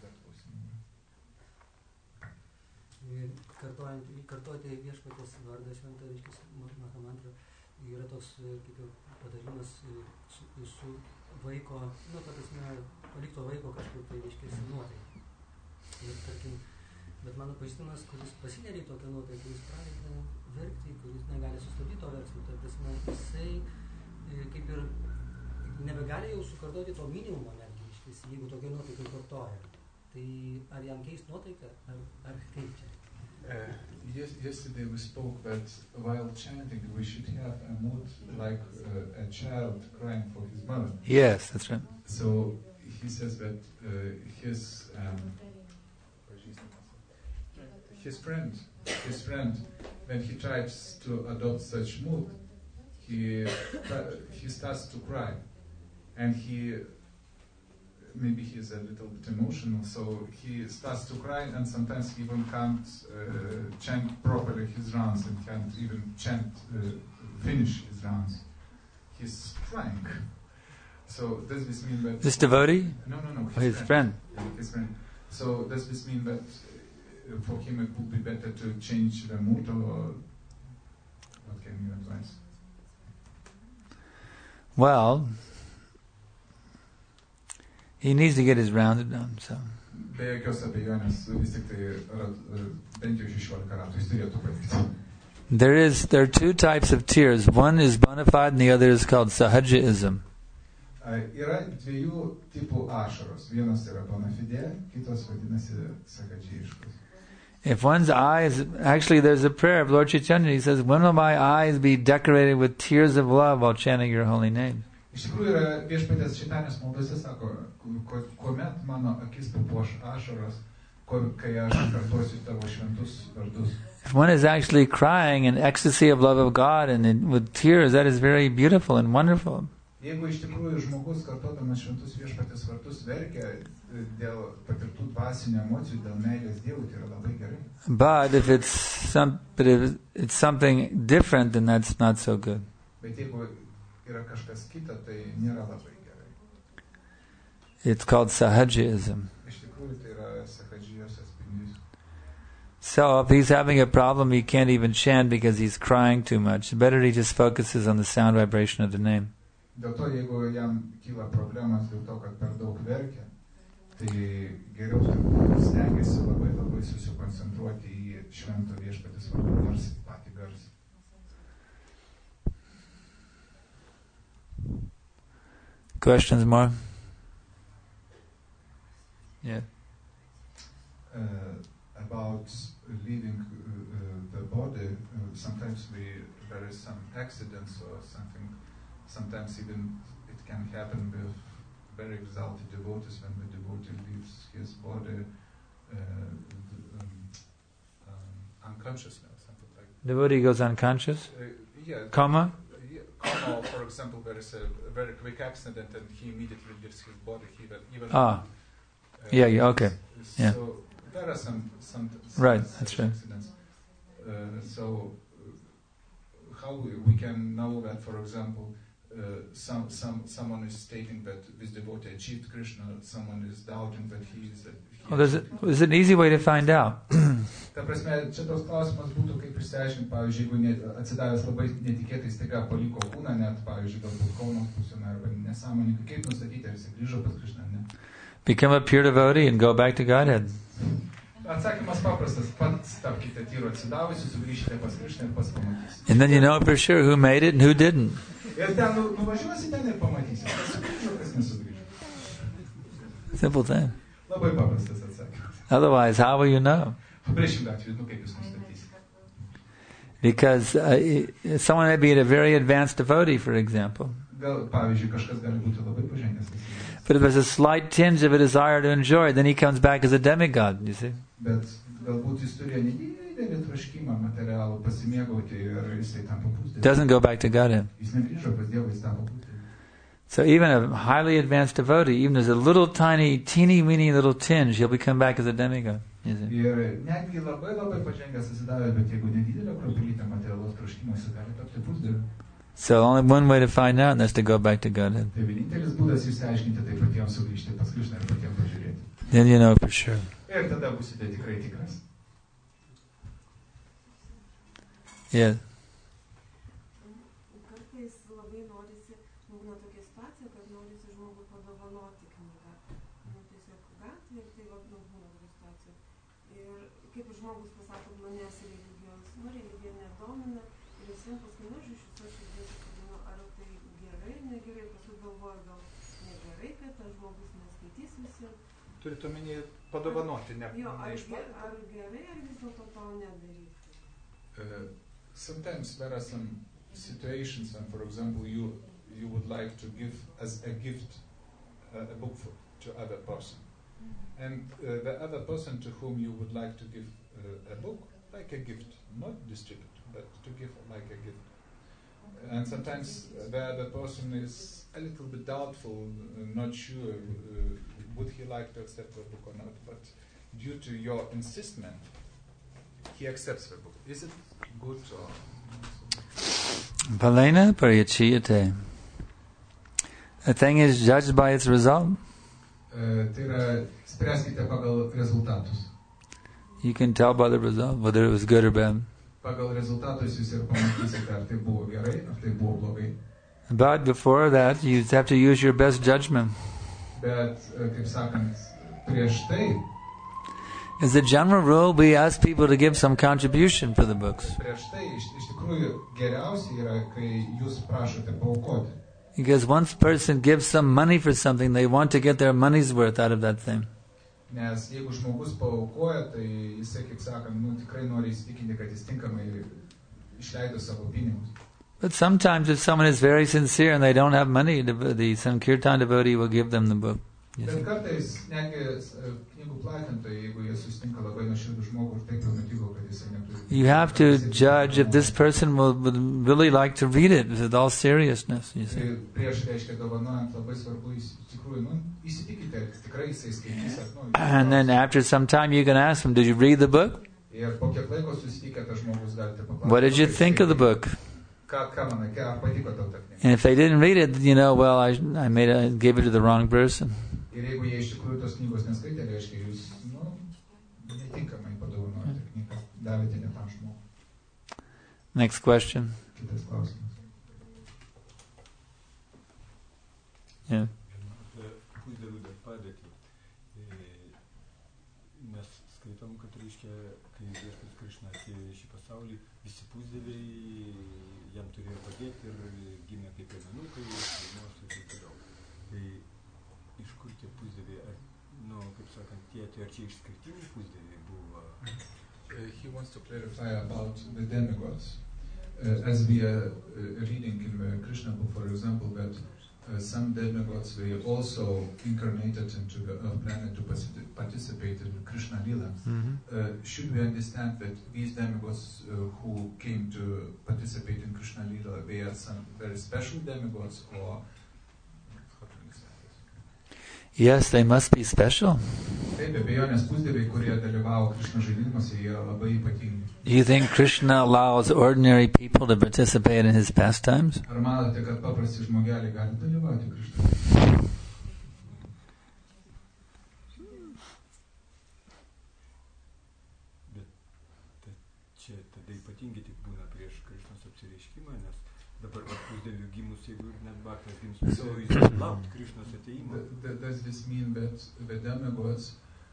Kartoti viešpaties vardą šventą Mahamantrą yra toks kaip jau patarimas su vaiko, palikto vaiko kažkur tai reiškia nuotaiką. Ir tarkim, bet mano pažįstamas, kuris pasineria į tokią nuotaiką, kuris pradeda verkti, kuris negali sustabdyti to verksmo, tai prasme, jisai kaip ir nebegali jau sukartoti to minimumo netgi, jeigu tokia nuotaika kartoja. Tai ar jam keist nuotaiką, ar kaip čia? Yesterday we spoke that while chanting we should have a mood like a child crying for his mother. Yes, that's right. So he says that his friend, when he tries to adopt such mood, he starts to cry, and maybe he's a little bit emotional, so he starts to cry, and sometimes he even can't chant properly his rounds, and can't even finish his rounds. He's crying. So does this mean that this devotee? No. His friend. His friend. So does this mean that for him it would be better to change the mood, or what can you advise? Well, he needs to get his rounds done, so. Be jokios abejonės, vis tik tai bent jau 16 ratų jis turėtų padaryti. There are two types of tears. One is bona fide and the other is called sahajaism. Yra dviejų tipų ašaros. Vienas yra bona fide, kitos vadinasi sahajiškos. If one's eyes, actually there's a prayer of Lord Chaitanya, he says, when will my eyes be decorated with tears of love while chanting your holy name? Iš tikrųjų yra viešpaties Čaitanijos maldose, sako, kuomet mano akis papuoš ašaros, kai aš kartosiu tavo šventus vardus. If one is actually crying in ecstasy of love of God and with tears, that is very beautiful and wonderful. Jeigu iš tikrųjų žmogus kartodamas šventus viešpaties vardus verkia dėl patirtų dvasinių emocijų, dėl meilės Dievui, tai yra labai gerai. But if it's something different, then that's not so good. Bet jeigu yra kažkas kita, tai nėra labai gerai. It's called sahajaism. Iš tikrųjų tai yra sahajijos atspindys. So if he's having a problem, he can't even chant because he's crying too much. Better he just focuses on the sound vibration of the name. Dėl to, jeigu jam kyla problemas dėl to, kad per daug verkia, tai geriau stengiasi labai susikoncentruoti į švento viešpaties vardu garsiai, patį garsiai. Questions more? Yeah. About leaving the body, sometimes there is some accidents or something. Sometimes even it can happen with very exalted devotees when the devotee leaves his body unconsciously or something like that. Devotee goes unconscious? Yeah. Coma? Coma, for example, there is a very quick accident and he immediately leaves his body. He even Yeah, okay. Yeah. So there are some right, that's right. accidents. How we can know that, for example, someone is stating that this devotee achieved Krishna, someone is doubting that he is. There's an easy way to find out. Ta prasme, čia toks klausimas būtų, kaip išsiaiškinti, pavyzdžiui, jeigu atsidavęs labai netikėtai staiga paliko kūną, net, pavyzdžiui, galbūt Kaunos pusėme arba nesąmoningai, kaip nustatyti, ar jis grįžo pas Krishną, ne? Become a pure devotee and go back to Godhead. Atsakymas paprastas, pats tapkite tyru atsidavusi, sugrįžite pas Krishną ir pats pamatysite. And then you know for sure who made it and who didn't. Ir ten nuvažiuosi ten ir pamatysi, kas sugrįžo, kas nesugrįžo. Simple thing. Labai paprastas atsakymas. Otherwise, how will you know? Priešingą atveju, kaip jūs nustatysite? Because someone may be a very advanced devotee, for example. Gal, pavyzdžiui, kažkas gali būti labai pažengęs. But if there's a slight tinge of a desire to enjoy, then he comes back as a demigod, you see. Bet galbūt jis turėjo nedidelį troškimą materialų pasimėgauti ir jisai tampa pusdieviu. Doesn't go back to Godhead. Jis negrįžo pas Dievą, jis tampa pusdieviu. So even a highly advanced devotee, even there's a little tiny, teeny-weeny little tinge, he'll become back as a demigod. You see. Ir netgi labai pažengęs atsidavė, bet jeigu nedidelio kruopelytė materialos troškimo, jis gali tapti pusdieviu. So only one way to find out, and that's to go back to Godhead. Tai vienintelis būdas išsiaiškinti, tai patiems sugrįžti pas Krishną ir patiems pažiūrėti. Then you know for sure. Ir tada būsite tikrai tikras. Yeah. Kartais labai norisi, būna tokia situacija, kad norisi žmogui padovanoti knygą. Tiesiog gatvė ir tai būna tokia situacija. Ir kaip žmogus pasako, manęs religijos, religija nedomina. Ir visiems paskui iš viso širdies įkabino, ar tai gerai, negerai, paskui galvoju, gal negerai, kad tas žmogus neskaitys visi. Turite omeny padovanoti, ne Jo, ar išduoti. gerai, ar vis dėlto to nedaryti? Sometimes there are some situations when, for example, you would like to give as a gift a book to other person. And the other person to whom you would like to give a book, like a gift, not distribute, but to give like a gift. And sometimes the other person is a little bit doubtful, not sure, would he like to accept the book or not, but due to your insistment, he accepts the book. Is it good or not? Palena pariyachiyate. The thing is judged by its result. Tai yra, spręskite pagal rezultatus. You can tell by the result whether it was good or bad. Pagal rezultatus jūs ir pamatysite, ar tai buvo gerai, ar tai buvo blogai. But before that, you have to use your best judgment. Bet, kaip sakant, prieš tai, As a general rule, we ask people to give some contribution for the books. prieš tai iš tikrųjų geriausia yra, kai jūs prašote paaukoti. Because once a person gives some money for something, they want to get their money's worth out of that thing. Nes jeigu žmogus paaukoja, tai jisai, kaip sakant, tikrai nori įsitikinti, kad jis tinkamai išleido savo pinigus. But sometimes if someone is very sincere and they don't have money, the Sankirtan devotee will give them the book. Bet kartais netgi knygų platintojai, jeigu jie susitinka labai nuoširdų žmogų, ir taip jau nutiko, kad jisai neturi. You have to judge if this person would really like to read it with all seriousness. You see. Prieš reiškia dovanojant labai svarbu iš tikrųjų, įsitikite, tikrai jisai skaitys ar And then after some time you can ask him, did you read the book? Ir po kiek laiko susitikę tas žmogus galite paklausti. What did you think of the book? Ką manai, ar patiko tau ta knyga? And if they didn't read it, you know, well, I gave it to the wrong person. Ir jeigu jie iš tikrųjų tos knygos neskaitė, reiškia, jūs, netinkamai padovanojate knygą, davėte ne tam žmogui. Next question. Kitas klausimas. Yeah. Pusdievių padėtį. Mes skaitome matom, kad reiškia, kai viešpats Krišna atėjo į šį pasaulį, visi pusdieviai jam turėjo padėti ir gimė kaip piemenukai, šeimos ir taip toliau. Tai iš kur tie pusdieviai, kaip sakant, tie ar čia išskirtiniai pusdieviai buvo? He wants to clarify about the demigods. As we are reading in the Krishna book, for example, that some demigods were also incarnated into the Earth planet to participate in Krishna Lila. Should we understand that these demigods who came to participate in Krishna Lila, they are some very special demigods, or how to understand this? Yes, they must be special. Do you think Krishna allows ordinary people to participate in his pastimes? Čia tada ypatingai tik būna prieš Krišnos apsireiškimą, nes dabar pusdievių gimus, jeigu ir net Bhaktas gims, jis laukt Krišnos ateimo. Does this mean that the demigods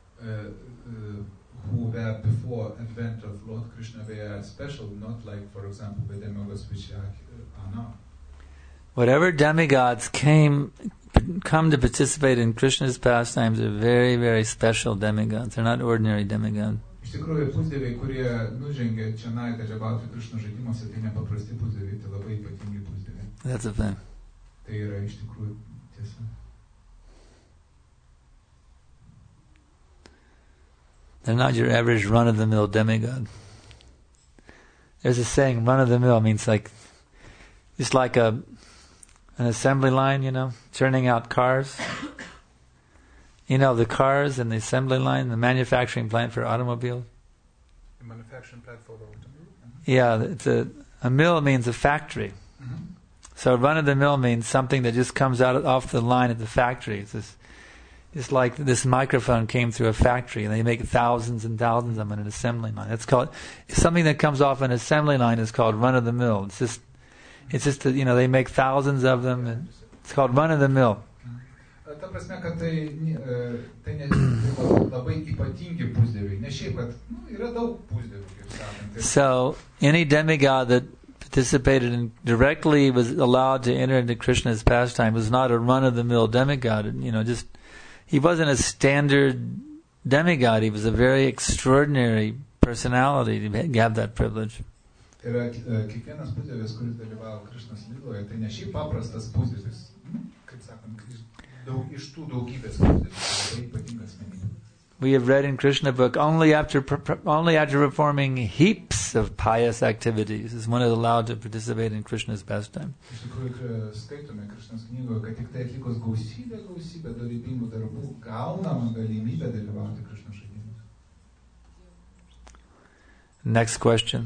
who were before advent of Lord Krishna, they are special, not like, for example, the demigods which are now? Whatever demigods come to participate in Krishna's pastimes are very, very special demigods. They're not ordinary demigods. Iš tikrųjų, pusdieviai, kurie nužengia čionai dalyvauti Krishna žaidimuose, tai nepaprasti pusdieviai, tai labai ypatingi pusdieviai. That's a thing. Tai yra iš tikrųjų tiesa. They're not your average run-of-the-mill demigod. There's a saying, run-of-the-mill means just like an assembly line, churning out cars. The cars and the assembly line, the manufacturing plant for automobiles. The manufacturing plant for the automobile? Yeah, it's a mill means a factory. So run-of-the-mill means something that just comes out off the line at the factory. It's like this microphone came through a factory and they make thousands and thousands of them in an assembly line. It's something that comes off an assembly line is called run-of-the-mill. It's just that, they make thousands of them and it's called run-of-the-mill. Ta prasme, kad tai labai ypatingi pusdieviai, ne šiaip, kad yra daug pusdievių, kaip sakant. So, any demigod that participated in directly was allowed to enter into Krishna's pastime was not a run-of-the-mill demigod. He wasn't a standard demigod. He was a very extraordinary personality to have that privilege. Kiekvienas pusdievis, kuris dalyvavo Krishnos lygoje, tai ne šiaip paprastas pusdievis, kaip sakant, iš tų daugybės pusdievių, labai ypatingas asmenybė. We have read in Krishna book only after performing heaps of pious activities is one allowed to participate in Krishna's pastime. Iš tikrųjų, skaitome Krishnos knygoje, kad tik tai atlikus gausybę dorybingų darbų gaunama galimybė dalyvauti Krishnos žaidimuose. Next question.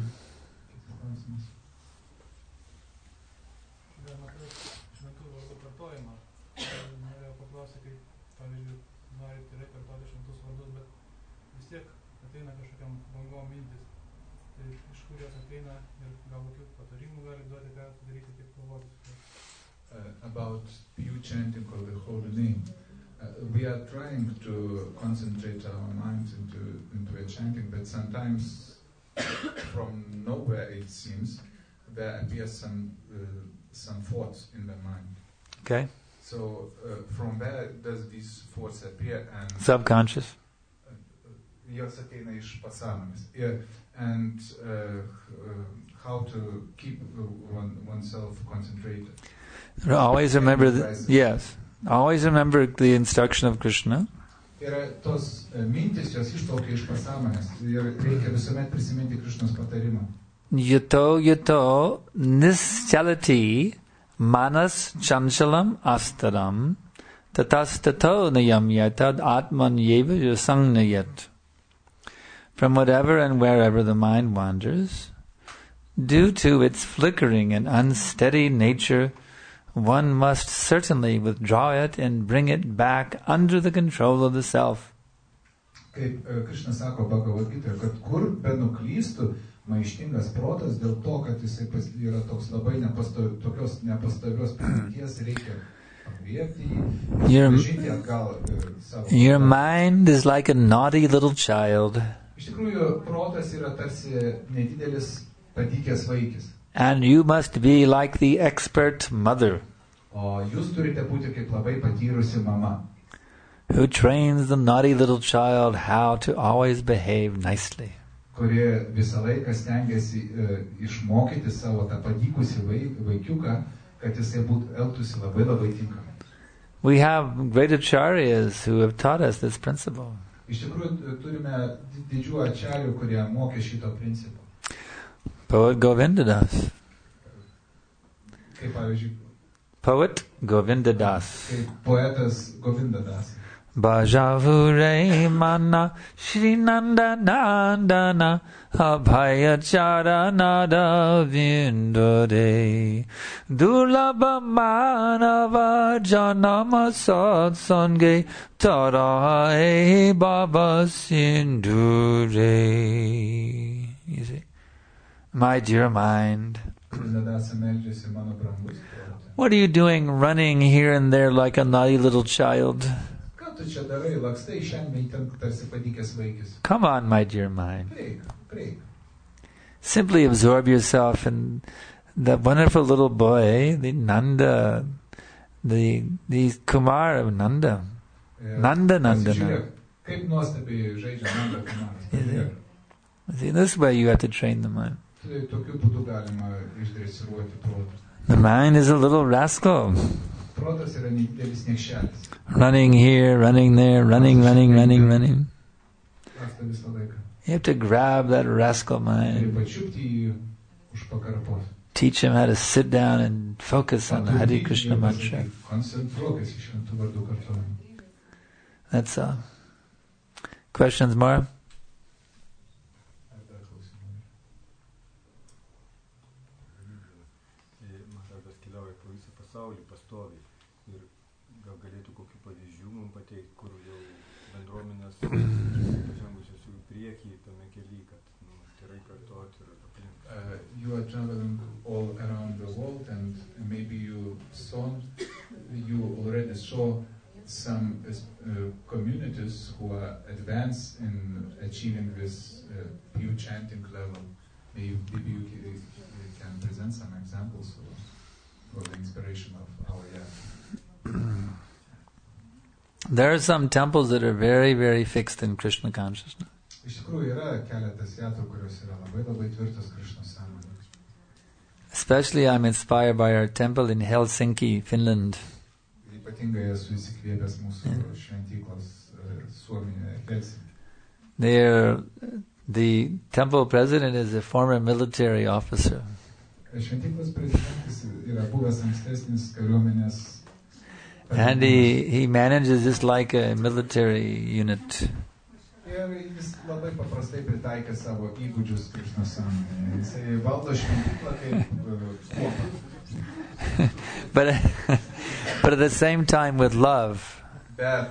About you chanting of the holy name. We are trying to concentrate our minds into a chanting, but sometimes from nowhere it seems there appears some thoughts in the mind. Okay. So from where does these thoughts appear? And subconscious. Jos ateina iš pasąmonės. And how to keep oneself concentrated. Always remember always remember the instruction of Krishna. Yra tos mintis, jos išplaukia iš pasąmonės ir reikia visuomet prisiminti Krishnos patarimą. Yato nischalati manas chanchalam astaram tatastato nayam yatad atman yeva yasangnayat. From whatever and wherever the mind wanders, due to its flickering and unsteady nature, one must certainly withdraw it and bring it back under the control of the self. Kaip Krishna sako Bhagavad Gita, kad kur benuklystų maištingas protas, dėl to, kad jisai yra toks labai tokios nepastovios prigimties, reikia apgriebti jį, grąžinti atgal savo. Your mind is like a naughty little child. Iš tikrųjų, protas yra tarsi nedidelis padykęs vaikis. And you must be like the expert mother O jūs turite būti kaip labai patyrusi mama, who trains the naughty little child how to always behave nicely. kuri visą laiką stengiasi išmokyti savo tą padykusį vaikiuką, kad jisai elgtųsi labai labai tinkamai. We have great acharyas who have taught us this principle. Iš tikrųjų, turime didžių ačarių, kurie mokė šito principo. Poet Govindadas. Kaip pavyzdžiui, Poet Govindadas. kaip poetas Govindadas. Bhajavure mana Shri Nanda Nandana Abhaya Charanada Vindode Durlabha Manava Janama Satsange Tarahe Baba Sindhure. You see, my dear mind, Govindadas meldžiasi, mano brangus prote. what are you doing running here and there like a naughty little child? Ką tu čia darai, lakstai šiandien ten tarsi padykęs vaikis? Come on, my dear mind. Prieik. Simply absorb yourself in that wonderful little boy, the Nanda, the Kumar of Nanda. Nanda. Pasižiūrėk, kaip nuostabiai žaidžia Nanda Kumaras. Pažiūrėk. See, this way you have to train the mind. Tai tokiu būdu galima išdresiruoti protą. The mind is a little rascal, Protas yra nedidelis niekšelis. running here, running there, running. Laksto visą laiką. You have to grab that rascal Turi mind, pačiupti jį už pakarpos. teach him how to sit down and focus on the Hare Krishna mantra. Koncentruokis į šventų vardų kartojimą. That's all. Questions more? Ar dar klausimų? Maharajas keliauja po visą pasaulį pastoviai ir gal galėtų kokių pavyzdžių mums pateikti, kur jau bendruomenės pažengusios į priekį tame kely, kad gerai kartoti ir aplink. You are traveling all around the world and maybe you already saw some communities who are advanced in achieving this pure chanting level. Maybe you can present some examples for the inspiration of our There are some temples that are very, very fixed in Krishna consciousness. Iš tikrųjų yra keletas vietų, kurios yra labai labai tvirtos Krišnos sąmonėje. Especially I'm inspired by our temple in Helsinki, Finland. Ypatingai esu įsikvėpęs mūsų šventyklos Suomijoje, Helsinki. There, the temple president is a former military officer. Šventyklos prezidentas yra buvęs ankstesnis kariuomenės. And he manages just like a military unit. Ir jis labai paprastai pritaikė savo įgūdžius Krišnos sąmonėje. Jisai valdo šventyklą kaip kuopą. But at the same time with love. Bet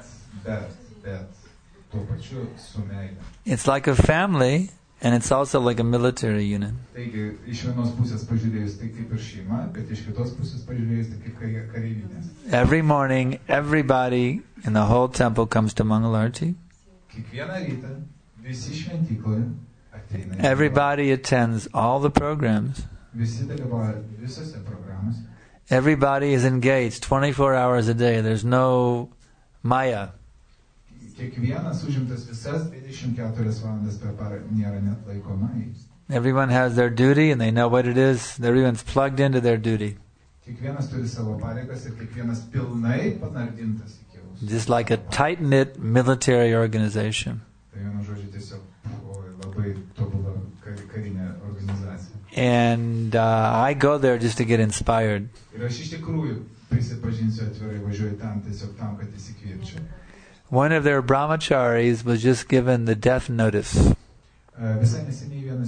tuo pačiu su meile. It's like a family and it's also like a military unit. Taigi, iš vienos pusės pažiūrėjus tai kaip ir šeima, bet iš kitos pusės pažiūrėjus tai kaip kareivinės. Every morning, everybody in the whole temple comes to Mangalarti. Kiekvieną rytą visi šventykloje ateina. Everybody attends all the programs. Visi dalyvauja visose programose. Everybody is engaged 24 hours a day. There's no maya. Kiekvienas užimtas visas 24 valandas per parą, nėra net laiko mai. Everyone has their duty and they know what it is. Everyone's plugged into their duty. Kiekvienas turi savo pareigas ir kiekvienas pilnai panardintas į kėlus. Just like a tight-knit military organization. Tai vienu žodžiu tiesiog labai tobula karinė organizacija. And I go there just to get inspired. Ir aš iš tikrųjų prisipažinsiu atvirai, važiuoju tam tiesiog tam, kad įsikvėpčiau. One of their brahmacharis was just given the death notice. Visai neseniai vieno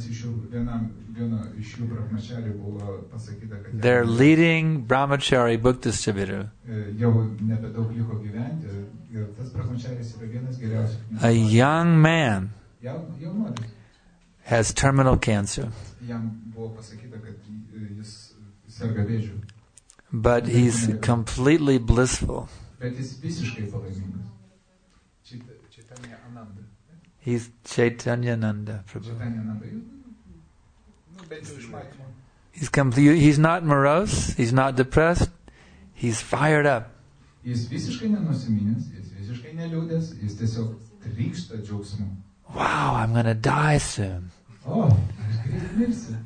iš jų brahmacharių buvo pasakyta, kad Their leading brahmachari book distributor, jau nebedaug liko gyventi ir tas brahmacharis yra vienas geriausių. a young man, Jaunuolis. has terminal cancer. Jam buvo pasakyta, kad jis serga vėžiu. But he's completely blissful. Bet jis visiškai palaimingas. Chaitanya Ananda. He's Chaitanyananda Prabhu. Čaitanyananda. Bent jau iš matymo. He's not morose, he's not depressed, he's fired up. Jis visiškai nenusiminęs, jis visiškai neliūdęs, jis tiesiog trykšta džiaugsmu. Wow, I'm going to die soon. O, aš greit mirsiu.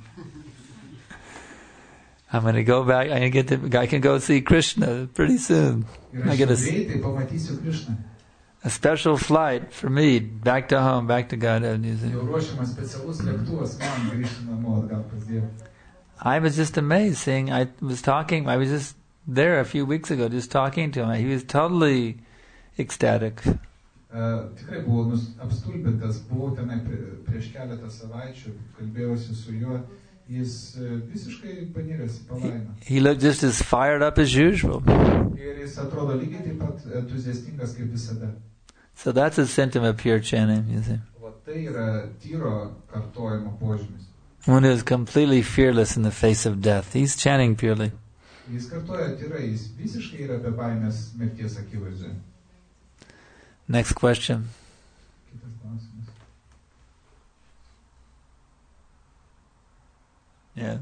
I'm going to go back, I can go see Krishna pretty soon. Ir aš greitai pamatysiu Krishną. A special flight for me, back to home, back to Godhead. Jau ruošiamas specialus lėktuvas man grįžti namo atgal pas Dievą. I was just amazed seeing, I was just there a few weeks ago, just talking to him. He was totally ecstatic. Tikrai buvau apstulbintas, buvau tenai prieš keletą savaičių, kalbėjausi su juo, jis visiškai paniręs į palaimą. He looked just as fired up as usual. Ir jis atrodo lygiai taip pat entuziastingas kaip visada. So that's a symptom of pure chanting, you see. O tai yra tyro kartojimo požymis. One who is completely fearless in the face of death. He's chanting purely. Jis kartoja tyrai, jis visiškai yra be baimės mirties akivaizdoje. Next question. Kitas klausimas. Yeah.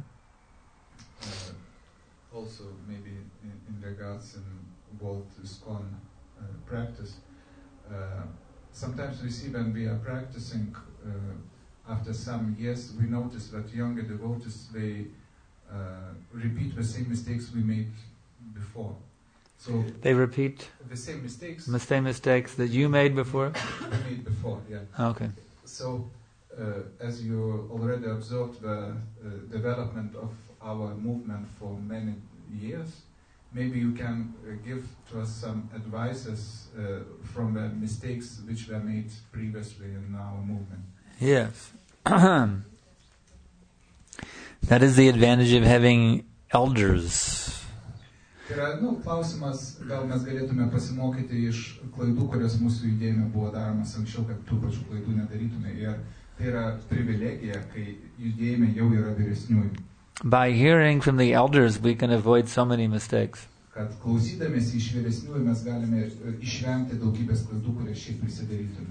Also, maybe in regards in World ISKCON practice, sometimes we see when we are practicing, after some years, we notice that younger devotees, they repeat the same mistakes we made before. So they repeat the same mistakes. Same mistakes that you made before? We made before, yeah. Okay. So, as you already observed the development of our movement for many years, maybe you can give to us some advices from the mistakes which were made previously in our movement. Yes. That is the advantage of having elders. Tai yra, klausimas, gal mes galėtume pasimokyti iš klaidų, kurias mūsų judėjime buvo daromas anksčiau, kad tų pačių klaidų nedarytume. Ir tai yra privilegija, kai judėjime jau yra vyresniųjų. By hearing from the elders, we can avoid so many mistakes. Kad klausydamėsi iš vyresniųjų mes galime išvengti daugybės klaidų, kurias šiaip prisidarytume.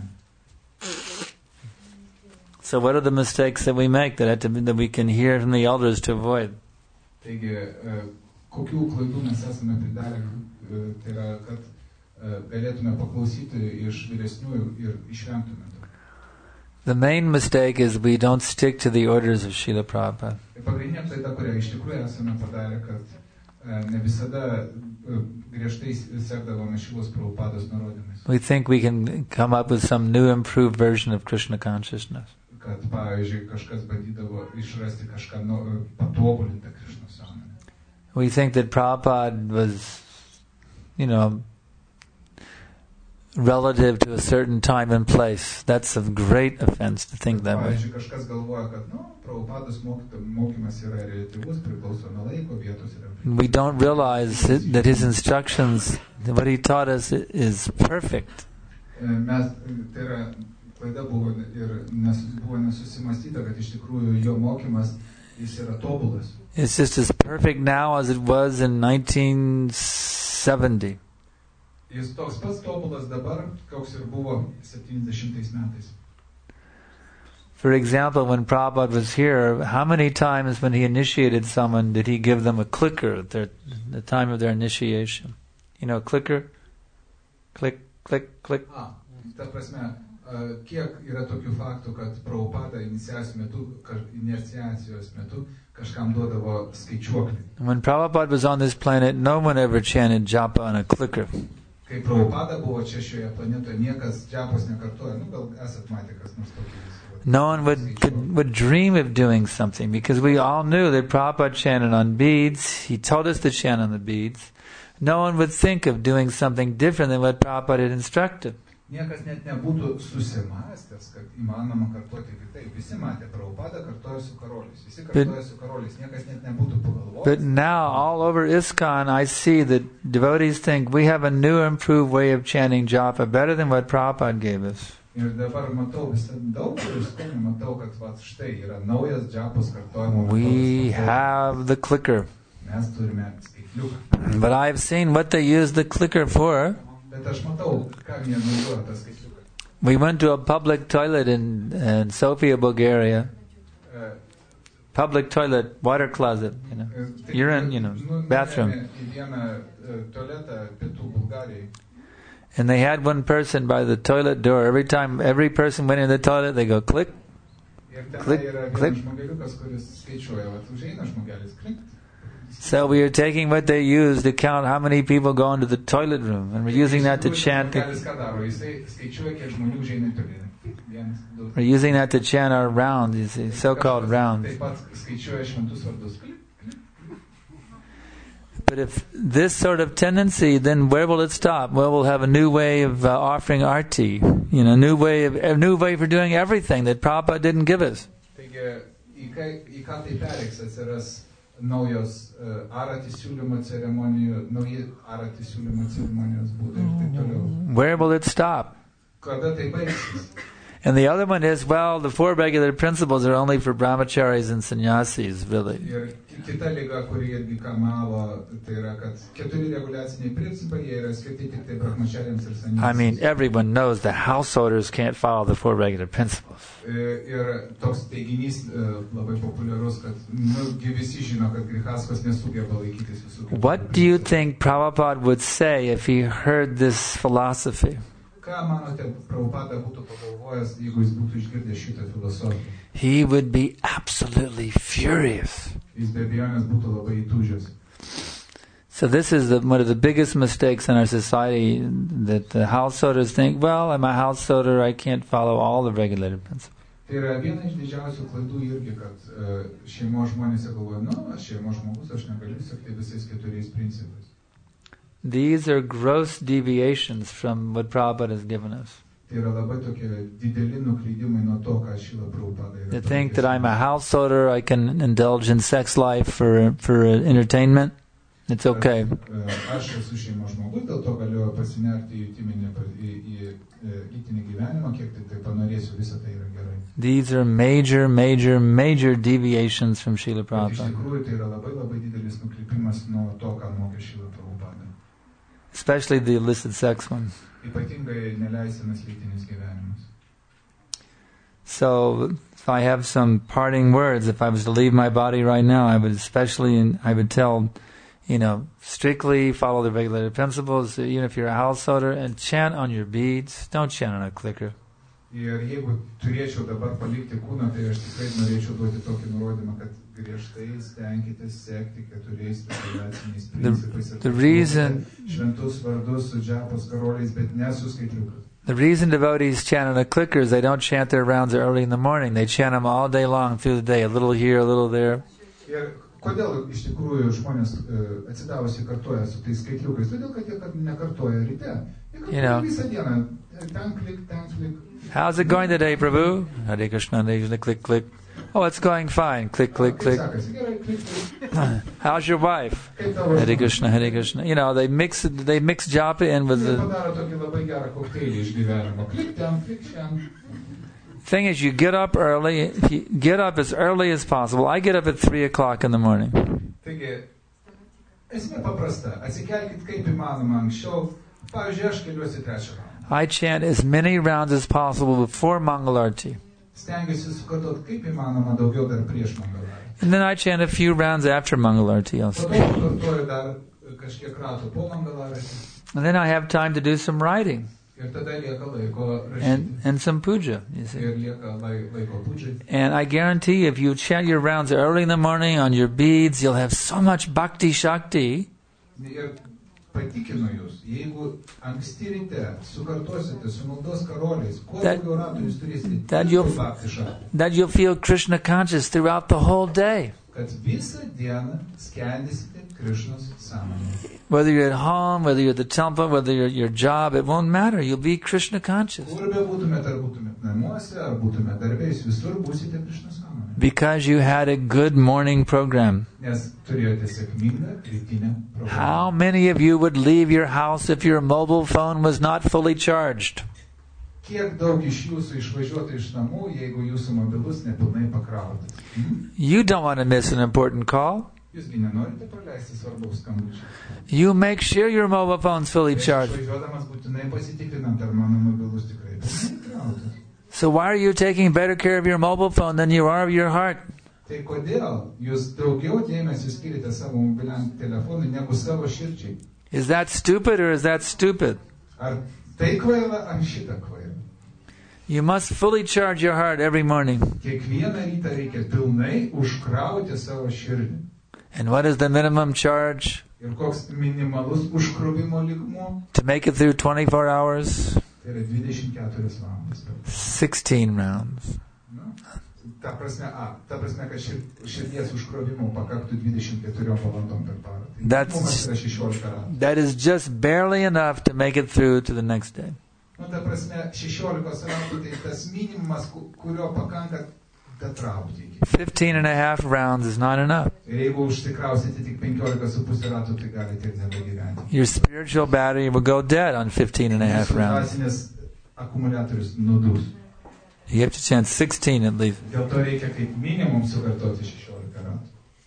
So what are the mistakes that we make that we can hear from the elders to avoid? Taigi, kokių klaidų mes esame pridarę, tai yra, kad galėtume paklausyti iš vyresniųjų ir išvengtume to. The main mistake is we don't stick to the orders of Srila Prabhupada. Pagrindinė klaida, kurią iš tikrųjų esame padarę, kad ne visada griežtai sekdavome Šrilos Prabhupados nurodymais. We think we can come up with some new improved version of Krishna consciousness. Kad, pavyzdžiui, kažkas bandydavo išrasti kažką patobulintą Krishnos sąmonę. We think that Prabhupada was, relative to a certain time and place. That's a great offense to think that way. Kažkas galvoja, kad, Prabhupados mokymas yra relativus, priklauso nuo laiko, vietos ir aplinkos. We don't realize that his instructions, what he taught us, is perfect. Mes, tai yra, klaida buvo ir buvo nesusimastyta, kad iš tikrųjų jo mokymas, jis yra tobulas. It's just as perfect now as it was in 1970. Jis toks pats tobulas dabar, koks ir buvo 70 metais. For example, when Prabhupada was here, how many times when he initiated someone did he give them a clicker at the time of their initiation? Clicker? Click, click, click. Ta prasme, kiek yra tokių faktų, kad Prabhupada iniciacijos metu kažkam duodavo skaičiuoklį. When Prabhupada was on this planet, no one ever chanted japa on a clicker. Kai Prabhupada buvo čia šioje planetoje, niekas džapos nekartoja. Gal esat matę kas nors tokį. No one would dream of doing something, because we all knew that Prabhupada chanted on beads. He told us to chant on the beads. No one would think of doing something different than what Prabhupada had instructed. Niekas net nebūtų susimąstęs, kad įmanoma kartoti kitaip. Visi matė, Prabhupada kartoja su karoliais. Visi kartoja su karoliais. Niekas net nebūtų pagalvojęs. But now, all over ISKCON, I see that devotees think we have a new, improved way of chanting japa better than what Prabhupada gave us. Ir dabar matau, daug ISKCON matau, kad štai yra naujas džapos kartojimo. We have the clicker. Mes turime skaitliuką. But I've seen what they use the clicker for. We went to a public toilet in Sofia, Bulgaria. Public toilet, water closet, bathroom. And they had one person by the toilet door. Every time every person went in the toilet, they go click, click, click. So we are taking what they use to count how many people go into the toilet room, and we're using that to chant. We're using that to chant our rounds, you see, so-called rounds. But if this sort of tendency, then where will it stop? Well, we'll have a new way of offering arti, a new way for doing everything that Prabhupada didn't give us. Where will it stop? And the other one is, well, the 4 regular principles are only for brahmacharis and sannyasis, really. I mean, everyone knows the householders can't follow the 4 regular principles. What do you think Prabhupada would say if he heard this philosophy? He would be absolutely furious. So this is one of the biggest mistakes in our society, that the householders think, well, I'm a householder, I can't follow all the regulated principles. These are gross deviations from what Prabhupada has given us. To think that I'm a householder, I can indulge in sex life for entertainment, it's okay. These are major, major, major deviations from Srila Prabhupada. Especially the illicit sex one. So, if I have some parting words, if I was to leave my body right now, I would tell, strictly follow the regulated principles, even if you're a householder, and chant on your beads. Don't chant on a clicker. The reason devotees chant on a clicker is they don't chant their rounds early in the morning. They chant them all day long through the day, a little here, a little there. Kodėl iš tikrųjų žmonės atsidavusi kartoja su tais skaitliukais? Todėl, kad jie nekartoja ryte. Jie kartoja visą dieną. Ten klik. How's it going today, Prabhu? Hare Krishna, Hare Krishna, click, click. Oh, it's going fine. Click, click, click. How's your wife? Hare Krishna, Hare Krishna. They mix japa in with the... Thing is, you get up early. If you get up as early as possible. I get up at 3 o'clock in the morning. I chant as many rounds as possible before Mangalarti. And then I chant a few rounds after Mangalarti also. And then I have time to do some writing. And some puja, you see. And I guarantee if you chant your rounds early in the morning on your beads, you'll have so much bhakti shakti that you'll feel Krishna conscious throughout the whole day. Whether you're at home, whether you're at the temple, whether you're at your job, it won't matter. You'll be Krishna conscious. Because you had a good morning program. How many of you would leave your house if your mobile phone was not fully charged? You don't want to miss an important call. Jūsgi nenorite praleisti svarbaus skambučio. You make sure your mobile phone's fully Prieš charged. išvažiuodamas būtinai pasitikrinant, ar mano mobilus tikrai įkrautas. So why are you taking better care of your mobile phone than you are of your heart? Tai kodėl jūs daugiau dėmesio skirite savo mobiliam telefonui negu savo širdžiai? Is that stupid or is that stupid? Ar tai kvaila, ar šita kvaila? You must fully charge your heart every morning. Kiekvieną rytą reikia pilnai užkrauti savo širdį. And what is the minimum charge Ir koks minimalus užkrovimo lygmuo? to make it through 24 hours? Tai yra 24 valandas. 16 rounds. Nu, ta prasme, kad širdies užkrovimo pakaktų 24 valandom per parą. Tai That's- minimumas yra 16 ratų. That is just barely enough to make it through to the next day. Nu, ta prasme, 16 ratų tai tas minimumas, kurio pakanka datraukti iki. 15 and a half rounds is not enough. Ir jeigu užsikrausite tik 15,5 ratų, tai galite ir nebegyventi. Your spiritual battery will go dead on 15 and a half Jūsų rounds. dvasinis akumuliatorius nudus. You have to chant 16 at least. Dėl to reikia kaip minimum sukartoti 16 ratų.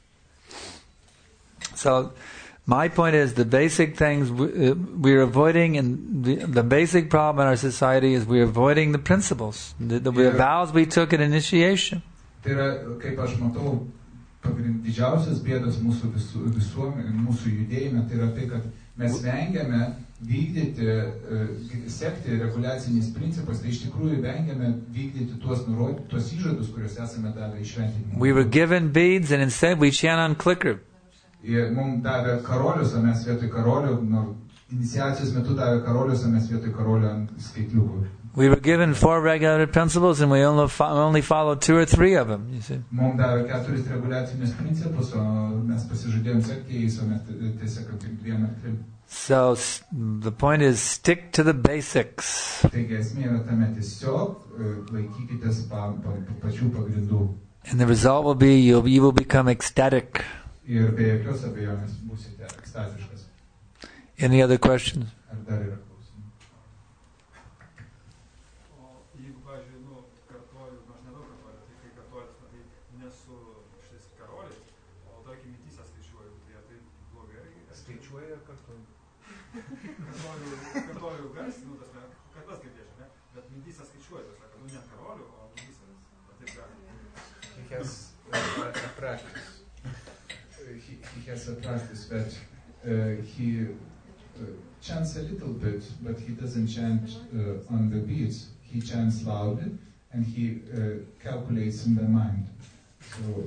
So my point is the basic things we're avoiding, and the basic problem in our society is we're avoiding the principles, the vows we took at initiation. Tai yra, kaip aš matau, didžiausias bėdas mūsų visuomenė, mūsų judėjime, tai yra tai, kad mes vengiame vykdyti, sekti reguliaciniais principais, tai iš tikrųjų vengiame vykdyti tuos įžadus, kuriuos esame davę įšventinimui. We were given beads and instead we chant on clicker. Mums davė karolius, o mes vietoj karolių, iniciacijos metu davė karolius, o mes vietoj karolių ant skaitliukų. We were given 4 regulative principles and we only followed 2 or 3 of them, you see. Mums davė 4 reguliacinius principus, o mes pasižadėjom sekti jais, o mes tiesiog tik 2 ar 3. So the point is stick to the basics. Taigi esmė yra tame tiesiog laikykitės pačių pagrindų. And the result will be you will become ecstatic. Ir be jokios abejonės būsite ekstatiškas. Any other questions? Ar dar yra klausimų? O jeigu, pavyzdžiui, kartuoju, aš nedaug kartuoju, tai kai kartuoju, tai nesu šitais karoliais, o tarkim mintyse skaičiuoju, tai blogai. Skaičiuoja ar kartuoju? Kartuoju garsiai, kartas kaip viešia, ne? Bet mintyse skaičiuoju, tai ne karolių, o mintyse, taip gali. He has a practice. He has a practice that he chants a little bit, but he doesn't chant on the beats. He chants loudly and he calculates in the mind. So,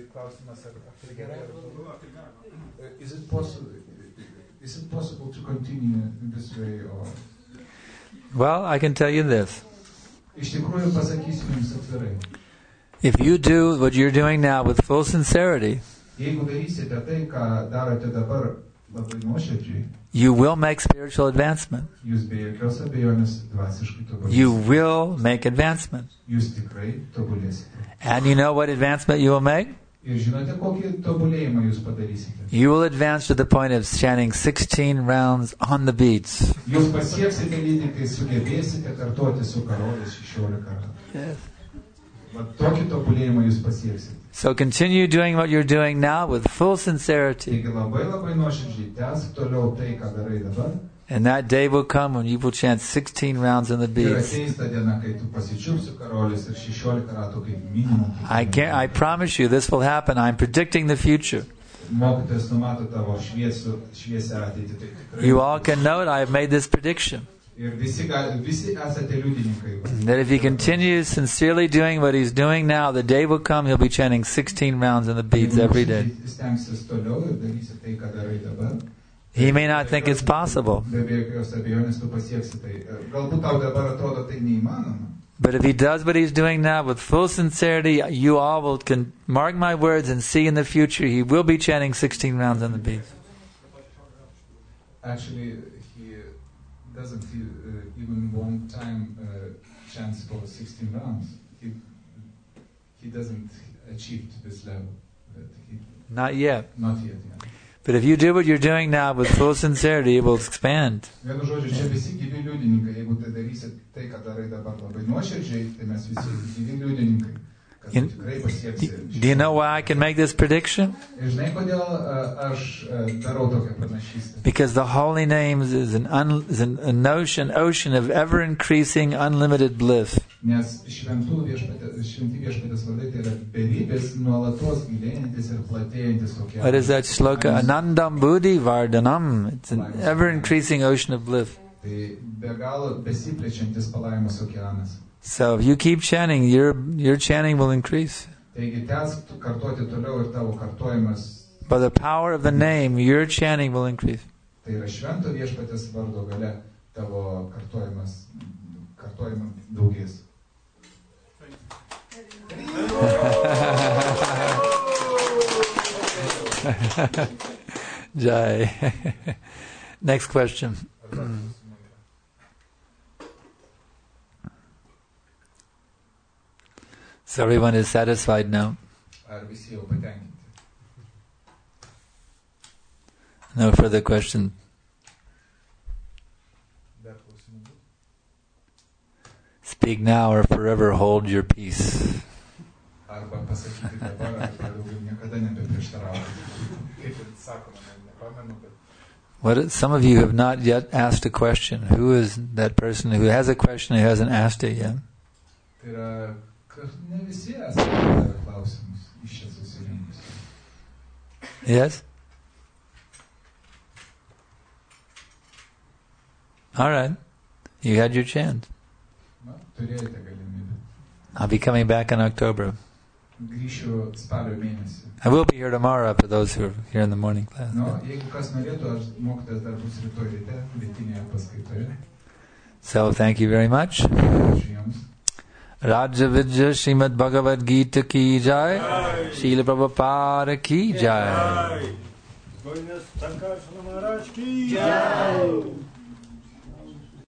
is it possible to continue in this way? Or? Well, I can tell you this. Iš tikrųjų pasakysiu jums atvirai. If you do what you're doing now with full sincerity, Jeigu darysite tai, ką darote dabar labai nuoširdžiai, you will make spiritual advancement. jūs be jokios abejonės dvasiškai tobulėsite. You will make advancement. Jūs tikrai tobulėsite. And you know what advancement you will make? Ir žinote, kokį tobulėjimą jūs padarysite? You will advance to the point of chanting 16 rounds on the beats. Jūs pasieksite lygį, kai sugebėsite kartuoti su karoliais 16 kartų. Yes. Va tokį tobulėjimą jūs pasieksite. So continue doing what you're doing now with full sincerity. Taigi labai nuoširdžiai tęsk toliau tai, ką darai dabar. And that day will come when you will chant 16 rounds on the Ir beats. ateis ta diena, kai tu pasičiupsi karoliais ir 16 ratų kaip minimum. I promise you this will happen. I'm predicting the future. Mokytojas numato tavo šviesią ateitį. Tai tikrai. You all can note I have made this prediction. Ir visi esate liudininkai. That if he continues sincerely doing what he's doing now, the day will come he'll be chanting 16 rounds on the beats every day. Stengsis toliau ir darysi tai, ką darai dabar. He may not think it's possible. Be jokios abejonės tu pasieksi tai. Galbūt tau dabar atrodo tai neįmanoma. But if he does what he's doing now with full sincerity, you all will mark my words and see in the future he will be chanting 16 rounds on the beats. Actually, he doesn't even one time chance for 16 rounds. He doesn't achieve this level. Not yet. Not yet. Yeah. But if you do what you're doing now with full sincerity, it will expand. Vienu žodžiu, čia visi gyvi liudininkai. Jeigu tai darysit tai, ką darai dabar labai nuoširdžiai, tai mes visi gyvi liudininkai. kad tu tikrai pasieksi. Do you know why I can make this prediction? Ir žinai, kodėl aš darau tokią pranašystę? Because the holy names is an ocean of ever-increasing, unlimited bliss. Nes šventų viešpatės vardai tai yra beribės, nuolatos gilėjantis ir platėjantis okeanas. What is that shloka? Anandam buddhi vardhanam. It's an ever-increasing ocean of bliss. Tai be galo besiplečiantis palaimas okeanas. So if you keep chanting, your chanting will increase. Taigi tęsk kartoti toliau ir tavo kartojimas. By the power of the name, your chanting will increase. Tai yra švento viešpatės vardo gale tavo kartojimą daugės. Jai. Next question. So everyone is satisfied now? Ar visi jau patenkinti? No further question. Speak now or forever hold your peace. Arba pasakyti dabar, arba daugiau niekada nebeprieštarauti. Kaip ir sakoma, nepamenu, bet... Some of you have not yet asked a question. Who is that person who has a question who hasn't asked it yet? Tai yra, kad ne visi esate klausimus iš čia susirinkus. Yes? All right. You had your chance. Na, turėjote galimybę. I'll be coming back in October. Grįšiu spalio mėnesį. I will be here tomorrow for those who are here in the morning class. No, jeigu kas norėtų, aš mokytojas dar bus rytoj ryte, rytinėje paskaitoje. So thank you very much. Ačiū Jums. Raja Vidya Srimad Bhagavad Gita ki jai. Srila Prabhupada ki jai. Govinda Shankar Maharaj ki jai.